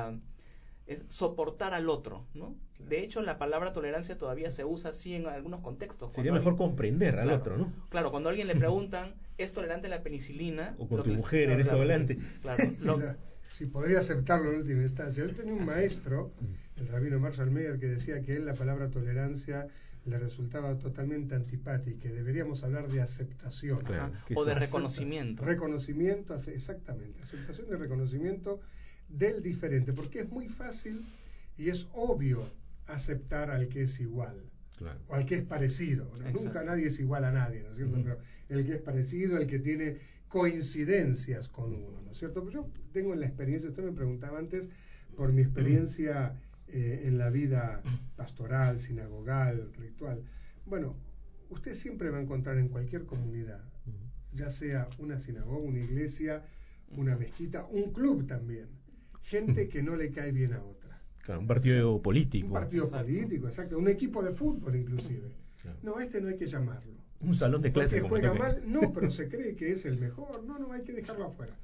soportar al otro, ¿no? De hecho, la palabra tolerancia todavía se usa así en algunos contextos. Sería mejor comprender al otro, ¿no? Claro, cuando a alguien le preguntan, ¿es tolerante a la penicilina? O con tu mujer, ¿eres tolerante? Claro. Si podría aceptarlo en última instancia. Él tenía un maestro, el rabino Marshall Meyer, que decía que él la palabra tolerancia le resultaba totalmente antipática, y deberíamos hablar de aceptación. Claro, o de reconocimiento. Reconocimiento, exactamente, aceptación y reconocimiento del diferente, porque es muy fácil y es obvio aceptar al que es igual, claro, o al que es parecido, ¿no? Nunca nadie es igual a nadie, ¿no es cierto? Pero el que es parecido, el que tiene coincidencias con uno, ¿no es cierto? Pero yo tengo la experiencia, usted me preguntaba antes por mi experiencia en la vida pastoral, sinagogal, ritual. Bueno, usted siempre va a encontrar en cualquier comunidad, ya sea una sinagoga, una iglesia, una mezquita, un club también, gente que no le cae bien a otra. Claro, un partido político. Un partido político, exacto. Un equipo de fútbol inclusive. Claro. No, no hay que llamarlo. Un salón de clases. Porque juega mal, no, pero se cree que es el mejor. No, hay que dejarlo afuera.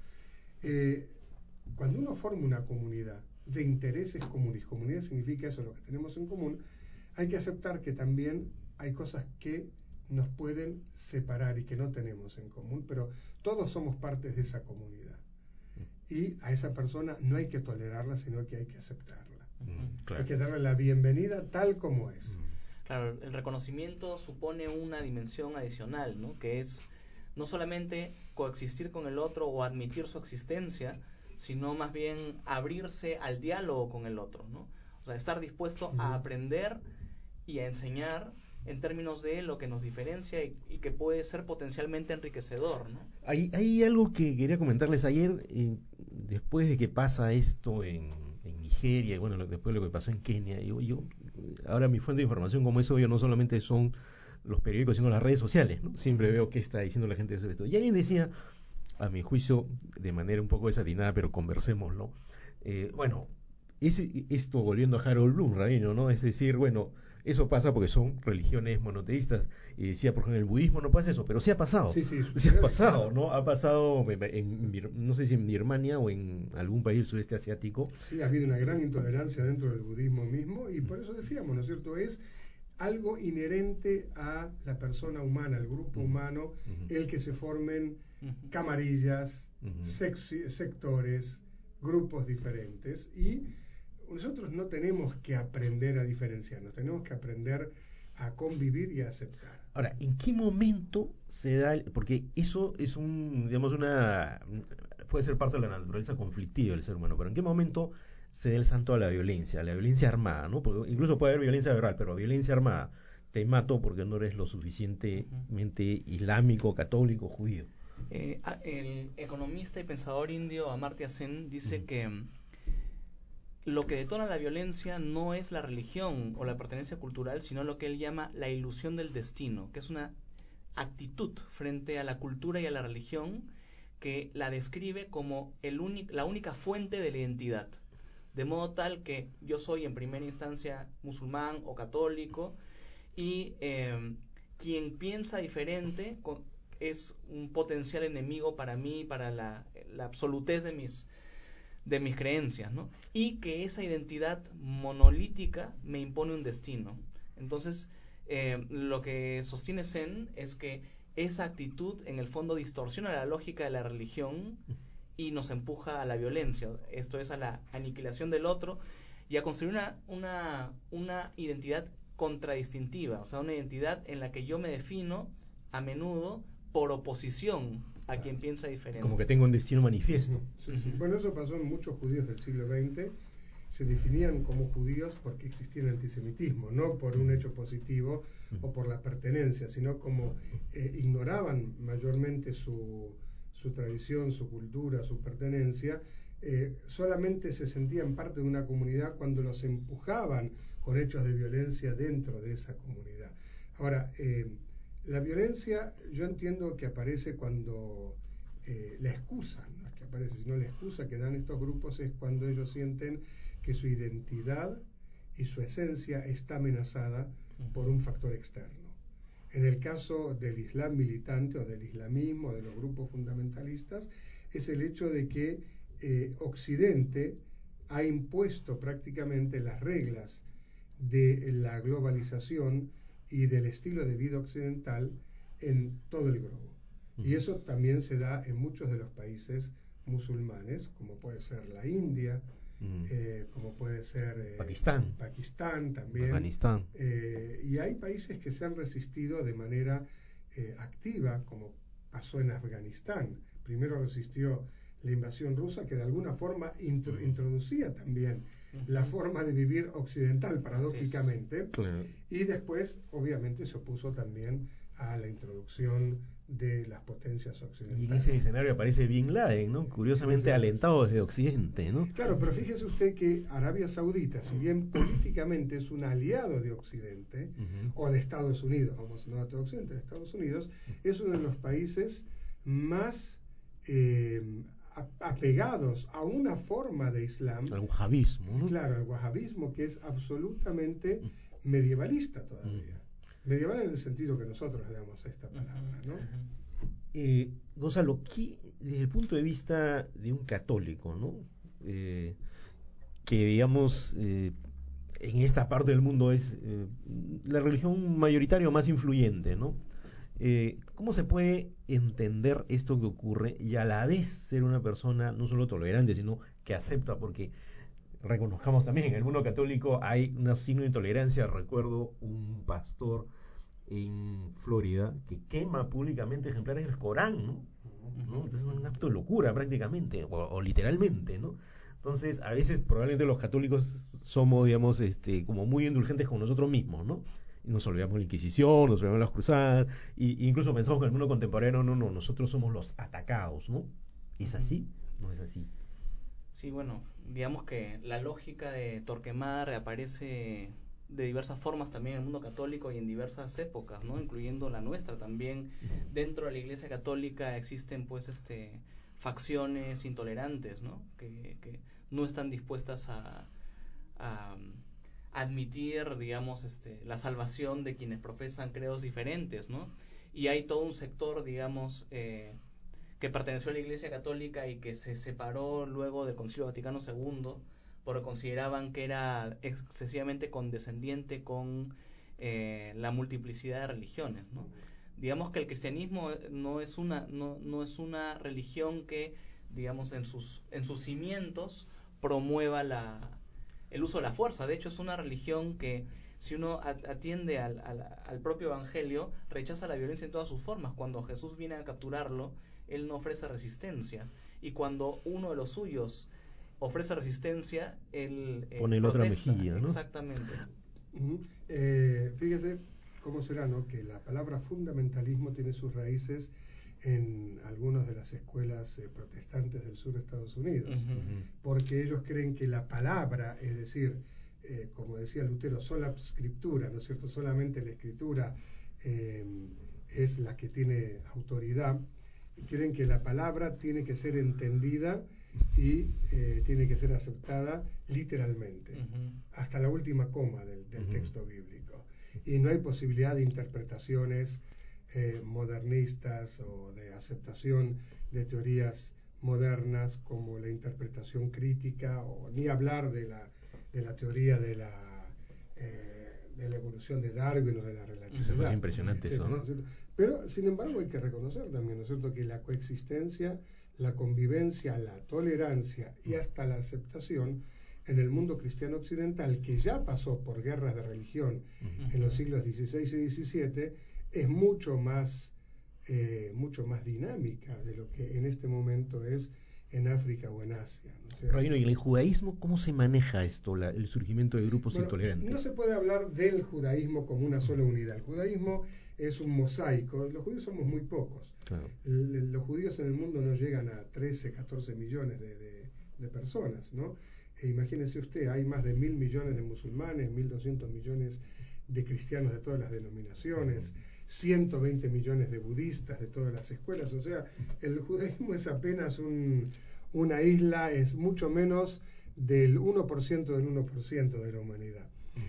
Cuando uno forma una comunidad de intereses comunes, comunidad significa eso, lo que tenemos en común, hay que aceptar que también hay cosas que nos pueden separar y que no tenemos en común, pero todos somos partes de esa comunidad. Y a esa persona no hay que tolerarla, sino que hay que aceptarla. Claro. Hay que darle la bienvenida tal como es. Claro, el reconocimiento supone una dimensión adicional, ¿no? Que es no solamente coexistir con el otro o admitir su existencia, sino más bien abrirse al diálogo con el otro, ¿no? O sea, estar dispuesto a aprender y a enseñar en términos de lo que nos diferencia y que puede ser potencialmente enriquecedor, ¿no? Hay algo que quería comentarles ayer, después de que pasa esto en Nigeria, y bueno, después de lo que pasó en Kenia, yo ahora mi fuente de información como eso, yo no solamente son los periódicos, sino las redes sociales, ¿no? Siempre veo qué está diciendo la gente sobre esto. Y alguien decía, a mi juicio, de manera un poco desatinada, pero conversémoslo, bueno, esto volviendo a Harold Bloom, rabino, ¿no? Es decir, bueno, eso pasa porque son religiones monoteístas, y decía, por ejemplo, en el budismo no pasa eso, pero sí ha pasado. Sí ha pasado, ¿no? Ha pasado, no sé si en Birmania o en algún país del sudeste asiático. Sí, ha habido una gran intolerancia dentro del budismo mismo, y por eso decíamos, ¿no es cierto? Es algo inherente a la persona humana, al grupo humano, el que se formen camarillas, sectores, grupos diferentes, y nosotros no tenemos que aprender a diferenciarnos, tenemos que aprender a convivir y a aceptar. Ahora, ¿en qué momento se da? Porque eso es puede ser parte de la naturaleza conflictiva del ser humano, pero ¿en qué momento se da el salto a la violencia armada, ¿no? Porque incluso puede haber violencia verbal, pero violencia armada, te mato porque no eres lo suficientemente islámico, católico, judío. El economista y pensador indio Amartya Sen dice que lo que detona la violencia no es la religión o la pertenencia cultural, sino lo que él llama la ilusión del destino, que es una actitud frente a la cultura y a la religión que la describe como la única fuente de la identidad. De modo tal que yo soy en primera instancia musulmán o católico, y quien piensa diferente es un potencial enemigo para mí, para la absolutez de mis creencias, ¿no? Y que esa identidad monolítica me impone un destino. Entonces, lo que sostiene Zen es que esa actitud en el fondo distorsiona la lógica de la religión y nos empuja a la violencia, esto es, a la aniquilación del otro y a construir una identidad contradistintiva, o sea, una identidad en la que yo me defino a menudo por oposición a quien piensa diferente. Como que tengo un destino manifiesto. Sí, sí. Bueno, eso pasó en muchos judíos del siglo XX. Se definían como judíos porque existía el antisemitismo, no por un hecho positivo o por la pertenencia, sino como ignoraban mayormente su tradición, su cultura, su pertenencia, solamente se sentían parte de una comunidad cuando los empujaban con hechos de violencia dentro de esa comunidad. Ahora, la violencia yo entiendo que aparece cuando la excusa, no es que aparece, sino la excusa que dan estos grupos es cuando ellos sienten que su identidad y su esencia está amenazada por un factor externo. En el caso del Islam militante o del islamismo, de los grupos fundamentalistas, es el hecho de que Occidente ha impuesto prácticamente las reglas de la globalización y del estilo de vida occidental en todo el globo. Y eso también se da en muchos de los países musulmanes, como puede ser la India, como puede ser Pakistán también, Afganistán. Y hay países que se han resistido de manera activa, como pasó en Afganistán. Primero resistió la invasión rusa, que de alguna forma introducía también la forma de vivir occidental, paradójicamente, Claro. y después obviamente se opuso también a la introducción de las potencias occidentales. Y en ese escenario aparece Bin Laden, ¿no? Curiosamente alentado desde Occidente, ¿no? Claro, pero fíjese usted que Arabia Saudita, si bien políticamente es un aliado de Occidente, o de Estados Unidos, vamos, no de Occidente, de Estados Unidos, es uno de los países más apegados a una forma de Islam. Al wahabismo, ¿no? Claro, al wahabismo, que es absolutamente medievalista todavía. Medieval en el sentido que nosotros le damos a esta palabra, ¿no? Gonzalo, desde el punto de vista de un católico, ¿no? Que digamos en esta parte del mundo es la religión mayoritaria o más influyente, ¿no? ¿Cómo se puede entender esto que ocurre y a la vez ser una persona no solo tolerante, sino que acepta? Porque reconozcamos también, en el mundo católico hay un signo de intolerancia. Recuerdo un pastor en Florida que quema públicamente ejemplares del Corán, ¿no? Entonces es un acto de locura prácticamente, o literalmente, ¿no? Entonces, a veces probablemente los católicos somos, digamos, como muy indulgentes con nosotros mismos, ¿no? Y nos olvidamos de la Inquisición, nos olvidamos de las cruzadas, y incluso pensamos que en el mundo contemporáneo, no, nosotros somos los atacados, ¿no? ¿Es así? ¿No es así? Sí, bueno, digamos que la lógica de Torquemada reaparece de diversas formas también en el mundo católico y en diversas épocas, ¿no? Incluyendo la nuestra también. Dentro de la Iglesia Católica existen pues facciones intolerantes, ¿no? Que no están dispuestas a admitir, digamos, la salvación de quienes profesan credos diferentes, ¿no? Y hay todo un sector, digamos, que perteneció a la Iglesia Católica y que se separó luego del Concilio Vaticano II porque consideraban que era excesivamente condescendiente con la multiplicidad de religiones, ¿no? Digamos que el cristianismo no es una religión que, digamos, en sus cimientos promueva el uso de la fuerza. De hecho, es una religión que, si uno atiende al propio Evangelio, rechaza la violencia en todas sus formas. Cuando Jesús viene a capturarlo, él no ofrece resistencia, y cuando uno de los suyos ofrece resistencia, él pone la otra mejilla, ¿no? Exactamente. Fíjese cómo será, ¿no? Que la palabra fundamentalismo tiene sus raíces en algunas de las escuelas protestantes del sur de Estados Unidos, porque ellos creen que la palabra, es decir, como decía Lutero, sola scriptura, ¿no es cierto? Solamente la escritura es la que tiene autoridad. Creen que la palabra tiene que ser entendida y tiene que ser aceptada literalmente, hasta la última coma del texto bíblico. Y no hay posibilidad de interpretaciones modernistas o de aceptación de teorías modernas como la interpretación crítica, o ni hablar de la teoría de la evolución de Darwin o de la relatividad. Es impresionante eso, ¿no? Pero, sin embargo, hay que reconocer también, ¿no es cierto?, que la coexistencia, la convivencia, la tolerancia y hasta la aceptación en el mundo cristiano occidental, que ya pasó por guerras de religión en los siglos XVI y XVII, es mucho más dinámica de lo que en este momento es en África o en Asia, ¿no es cierto? Rabino, ¿y en el judaísmo cómo se maneja esto, el surgimiento de grupos intolerantes? No se puede hablar del judaísmo como una sola unidad. El judaísmo es un mosaico. Los judíos somos muy pocos. Claro. Los judíos en el mundo no llegan a 13, 14 millones de personas, ¿no? Imagínese usted, hay más de 1.000 millones de musulmanes, 1.200 millones de cristianos de todas las denominaciones, 120 millones de budistas de todas las escuelas. O sea, el judaísmo es apenas una isla, es mucho menos del 1% del 1% de la humanidad.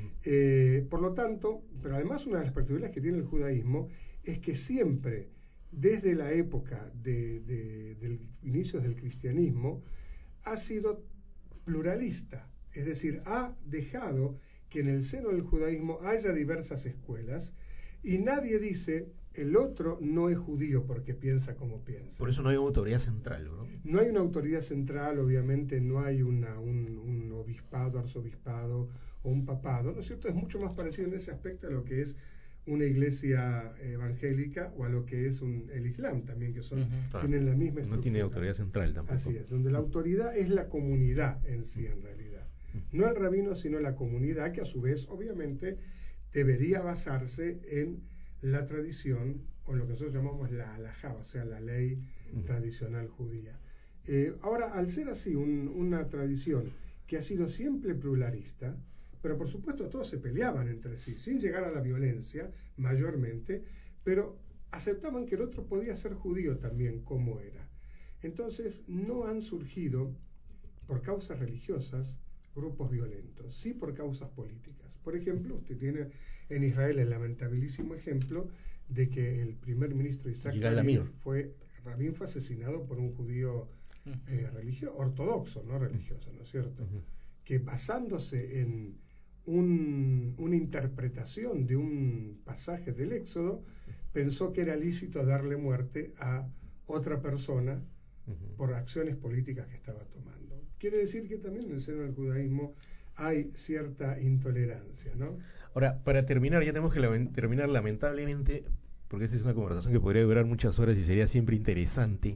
Por lo tanto, pero además una de las particularidades que tiene el judaísmo es que siempre, desde la época del inicios del cristianismo, ha sido pluralista, es decir, ha dejado que en el seno del judaísmo haya diversas escuelas y nadie dice el otro no es judío porque piensa como piensa. Por eso no hay una autoridad central, ¿no? No hay una autoridad central, obviamente no hay un obispado, arzobispado o un papado, ¿no es cierto? Es mucho más parecido en ese aspecto a lo que es una iglesia evangélica o a lo que es el Islam también, que son tienen la misma estructura. No tiene autoridad central tampoco. Así es, donde la autoridad es la comunidad en sí, en realidad. No el rabino, sino la comunidad, que a su vez, obviamente, debería basarse en la tradición, o lo que nosotros llamamos la halajá, o sea, la ley tradicional judía. Ahora, al ser así una tradición que ha sido siempre pluralista, pero por supuesto todos se peleaban entre sí, sin llegar a la violencia, mayormente, pero aceptaban que el otro podía ser judío también como era. Entonces no han surgido, por causas religiosas, grupos violentos, sí por causas políticas. Por ejemplo, usted tiene en Israel el lamentabilísimo ejemplo de que el primer ministro Isaac Rabin fue asesinado por un judío ortodoxo, no religioso, ¿no es cierto? Que basándose en una interpretación de un pasaje del Éxodo, pensó que era lícito darle muerte a otra persona por acciones políticas que estaba tomando. Quiere decir que también en el seno del judaísmo hay cierta intolerancia, ¿no? Ahora, para terminar, ya tenemos que terminar lamentablemente, porque esta es una conversación que podría durar muchas horas y sería siempre interesante.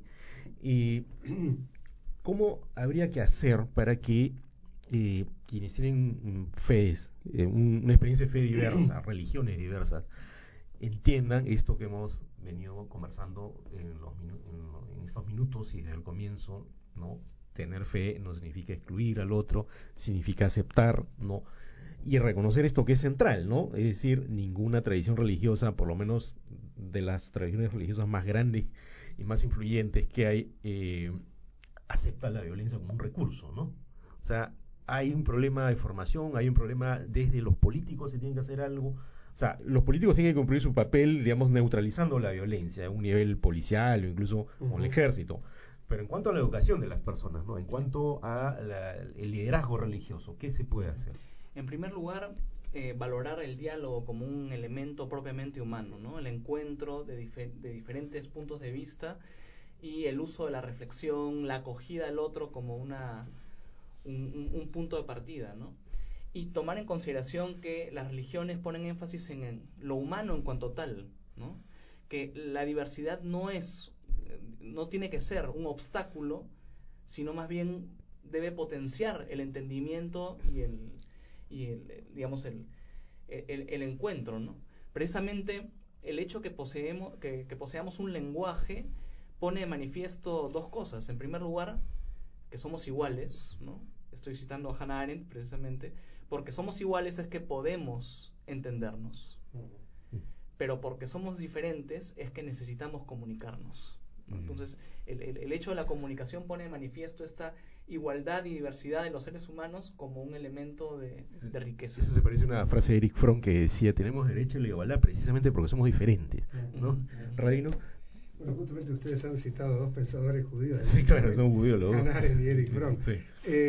¿Cómo habría que hacer para que quienes tienen fe, una experiencia de fe diversa, religiones diversas, entiendan esto que hemos venido conversando en estos minutos y desde el comienzo, ¿no? Tener fe no significa excluir al otro, significa aceptar, ¿no? Y reconocer esto que es central, ¿no? Es decir, ninguna tradición religiosa, por lo menos de las tradiciones religiosas más grandes y más influyentes que hay, acepta la violencia como un recurso, ¿no? O sea, hay un problema de formación, hay un problema desde los políticos, se tiene que hacer algo. O sea, los políticos tienen que cumplir su papel, digamos, neutralizando la violencia a un nivel policial o incluso con el ejército. Pero en cuanto a la educación de las personas, ¿no? En cuanto a el liderazgo religioso, ¿qué se puede hacer? En primer lugar, valorar el diálogo como un elemento propiamente humano, ¿no? El encuentro de diferentes puntos de vista y el uso de la reflexión, la acogida al otro como un punto de partida, ¿no? Y tomar en consideración que las religiones ponen énfasis en lo humano en cuanto tal, ¿no? Que la diversidad no tiene que ser un obstáculo, sino más bien debe potenciar el entendimiento y el encuentro, ¿no? Precisamente el hecho que poseamos un lenguaje pone de manifiesto dos cosas. En primer lugar, que somos iguales, ¿no? Estoy citando a Hannah Arendt precisamente, porque somos iguales es que podemos entendernos, pero porque somos diferentes es que necesitamos comunicarnos. ¿no? Entonces, el hecho de la comunicación pone de manifiesto esta igualdad y diversidad de los seres humanos como un elemento de riqueza. Eso se parece a una frase de Eric Fromm que decía: tenemos derecho a la igualdad precisamente porque somos diferentes, ¿no? Radino. Bueno, justamente ustedes han citado a dos pensadores judíos. Sí, claro, son judíos los dos. Hannah Arendt y Eric Fromm. Sí.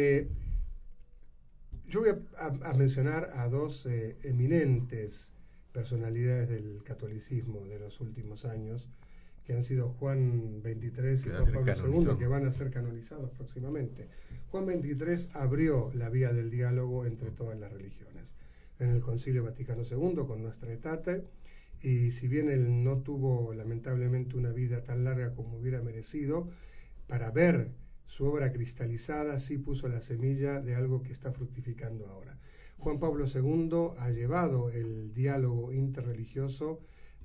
Yo voy a mencionar a dos eminentes personalidades del catolicismo de los últimos años, que han sido Juan XXIII y Juan Pablo II, que van a ser canonizados próximamente. Juan XXIII abrió la vía del diálogo entre todas las religiones en el Concilio Vaticano II con Nostra Aetate, y si bien él no tuvo lamentablemente una vida tan larga como hubiera merecido, para ver su obra cristalizada sí puso la semilla de algo que está fructificando ahora. Juan Pablo II ha llevado el diálogo interreligioso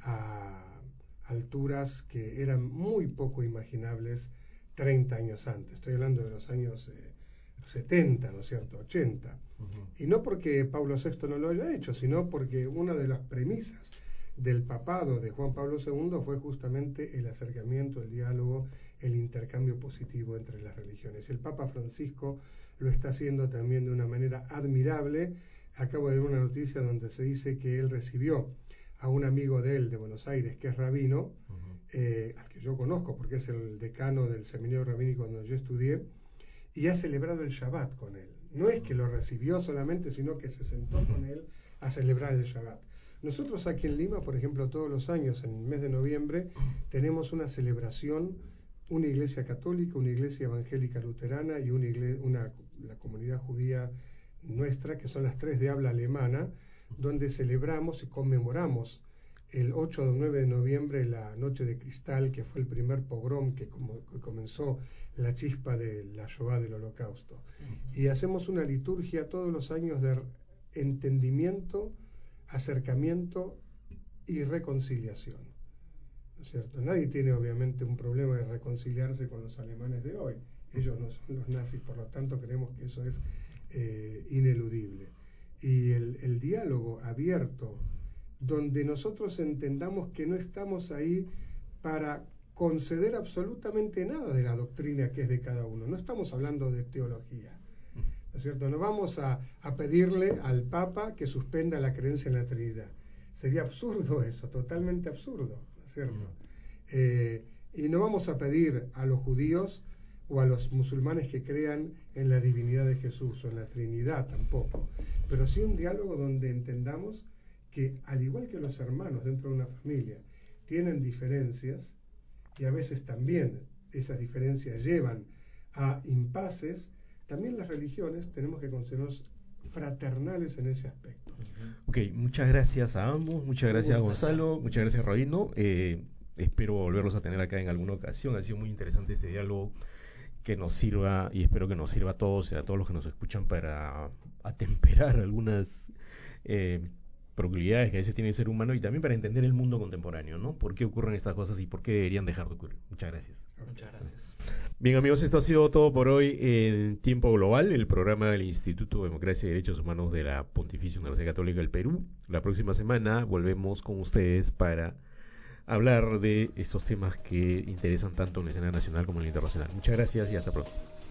a alturas que eran muy poco imaginables 30 años antes. Estoy hablando de los años 70, ¿no es cierto?, 80. Y no porque Pablo VI no lo haya hecho, sino porque una de las premisas del papado de Juan Pablo II fue justamente el acercamiento, el diálogo, el intercambio positivo entre las religiones. El Papa Francisco lo está haciendo también de una manera admirable. Acabo de ver una noticia donde se dice que él recibió a un amigo de él de Buenos Aires, que es rabino, al que yo conozco porque es el decano del seminario rabínico donde yo estudié, y ha celebrado el Shabbat con él. No es que lo recibió solamente, sino que se sentó con él a celebrar el Shabbat. Nosotros aquí en Lima, por ejemplo, todos los años, en el mes de noviembre, tenemos una celebración, una iglesia católica, una iglesia evangélica luterana y la comunidad judía nuestra, que son las tres de habla alemana, donde celebramos y conmemoramos el 8 o 9 de noviembre la Noche de Cristal, que fue el primer pogrom que comenzó la chispa de la Shoah, del Holocausto. Y hacemos una liturgia todos los años de entendimiento, acercamiento y reconciliación, ¿no es cierto? Nadie tiene obviamente un problema de reconciliarse con los alemanes de hoy. Ellos no son los nazis, por lo tanto creemos que eso es ineludible. Y el diálogo abierto, donde nosotros entendamos que no estamos ahí para conceder absolutamente nada de la doctrina que es de cada uno. No estamos hablando de teología, ¿no es cierto? No vamos a pedirle al Papa que suspenda la creencia en la Trinidad. Sería absurdo eso, totalmente absurdo, ¿no es cierto? Y no vamos a pedir a los judíos o a los musulmanes que crean en la divinidad de Jesús o en la Trinidad tampoco. Pero sí un diálogo donde entendamos que, al igual que los hermanos dentro de una familia tienen diferencias, y a veces también esas diferencias llevan a impases, también las religiones tenemos que considerarnos fraternales en ese aspecto. Ok, muchas gracias a ambos, muchas gracias a Gonzalo, muchas gracias Rabino. Espero volverlos a tener acá en alguna ocasión. Ha sido muy interesante este diálogo, que nos sirva, y espero que nos sirva a todos y a todos los que nos escuchan, para atemperar algunas proclividades que a veces tiene el ser humano, y también para entender el mundo contemporáneo, ¿no? ¿Por qué ocurren estas cosas y por qué deberían dejar de ocurrir? Muchas gracias. Muchas gracias. Bien, amigos, esto ha sido todo por hoy en Tiempo Global, el programa del Instituto de Democracia y Derechos Humanos de la Pontificia Universidad Católica del Perú. La próxima semana volvemos con ustedes para hablar de estos temas que interesan tanto en la escena nacional como en la internacional. Muchas gracias y hasta pronto.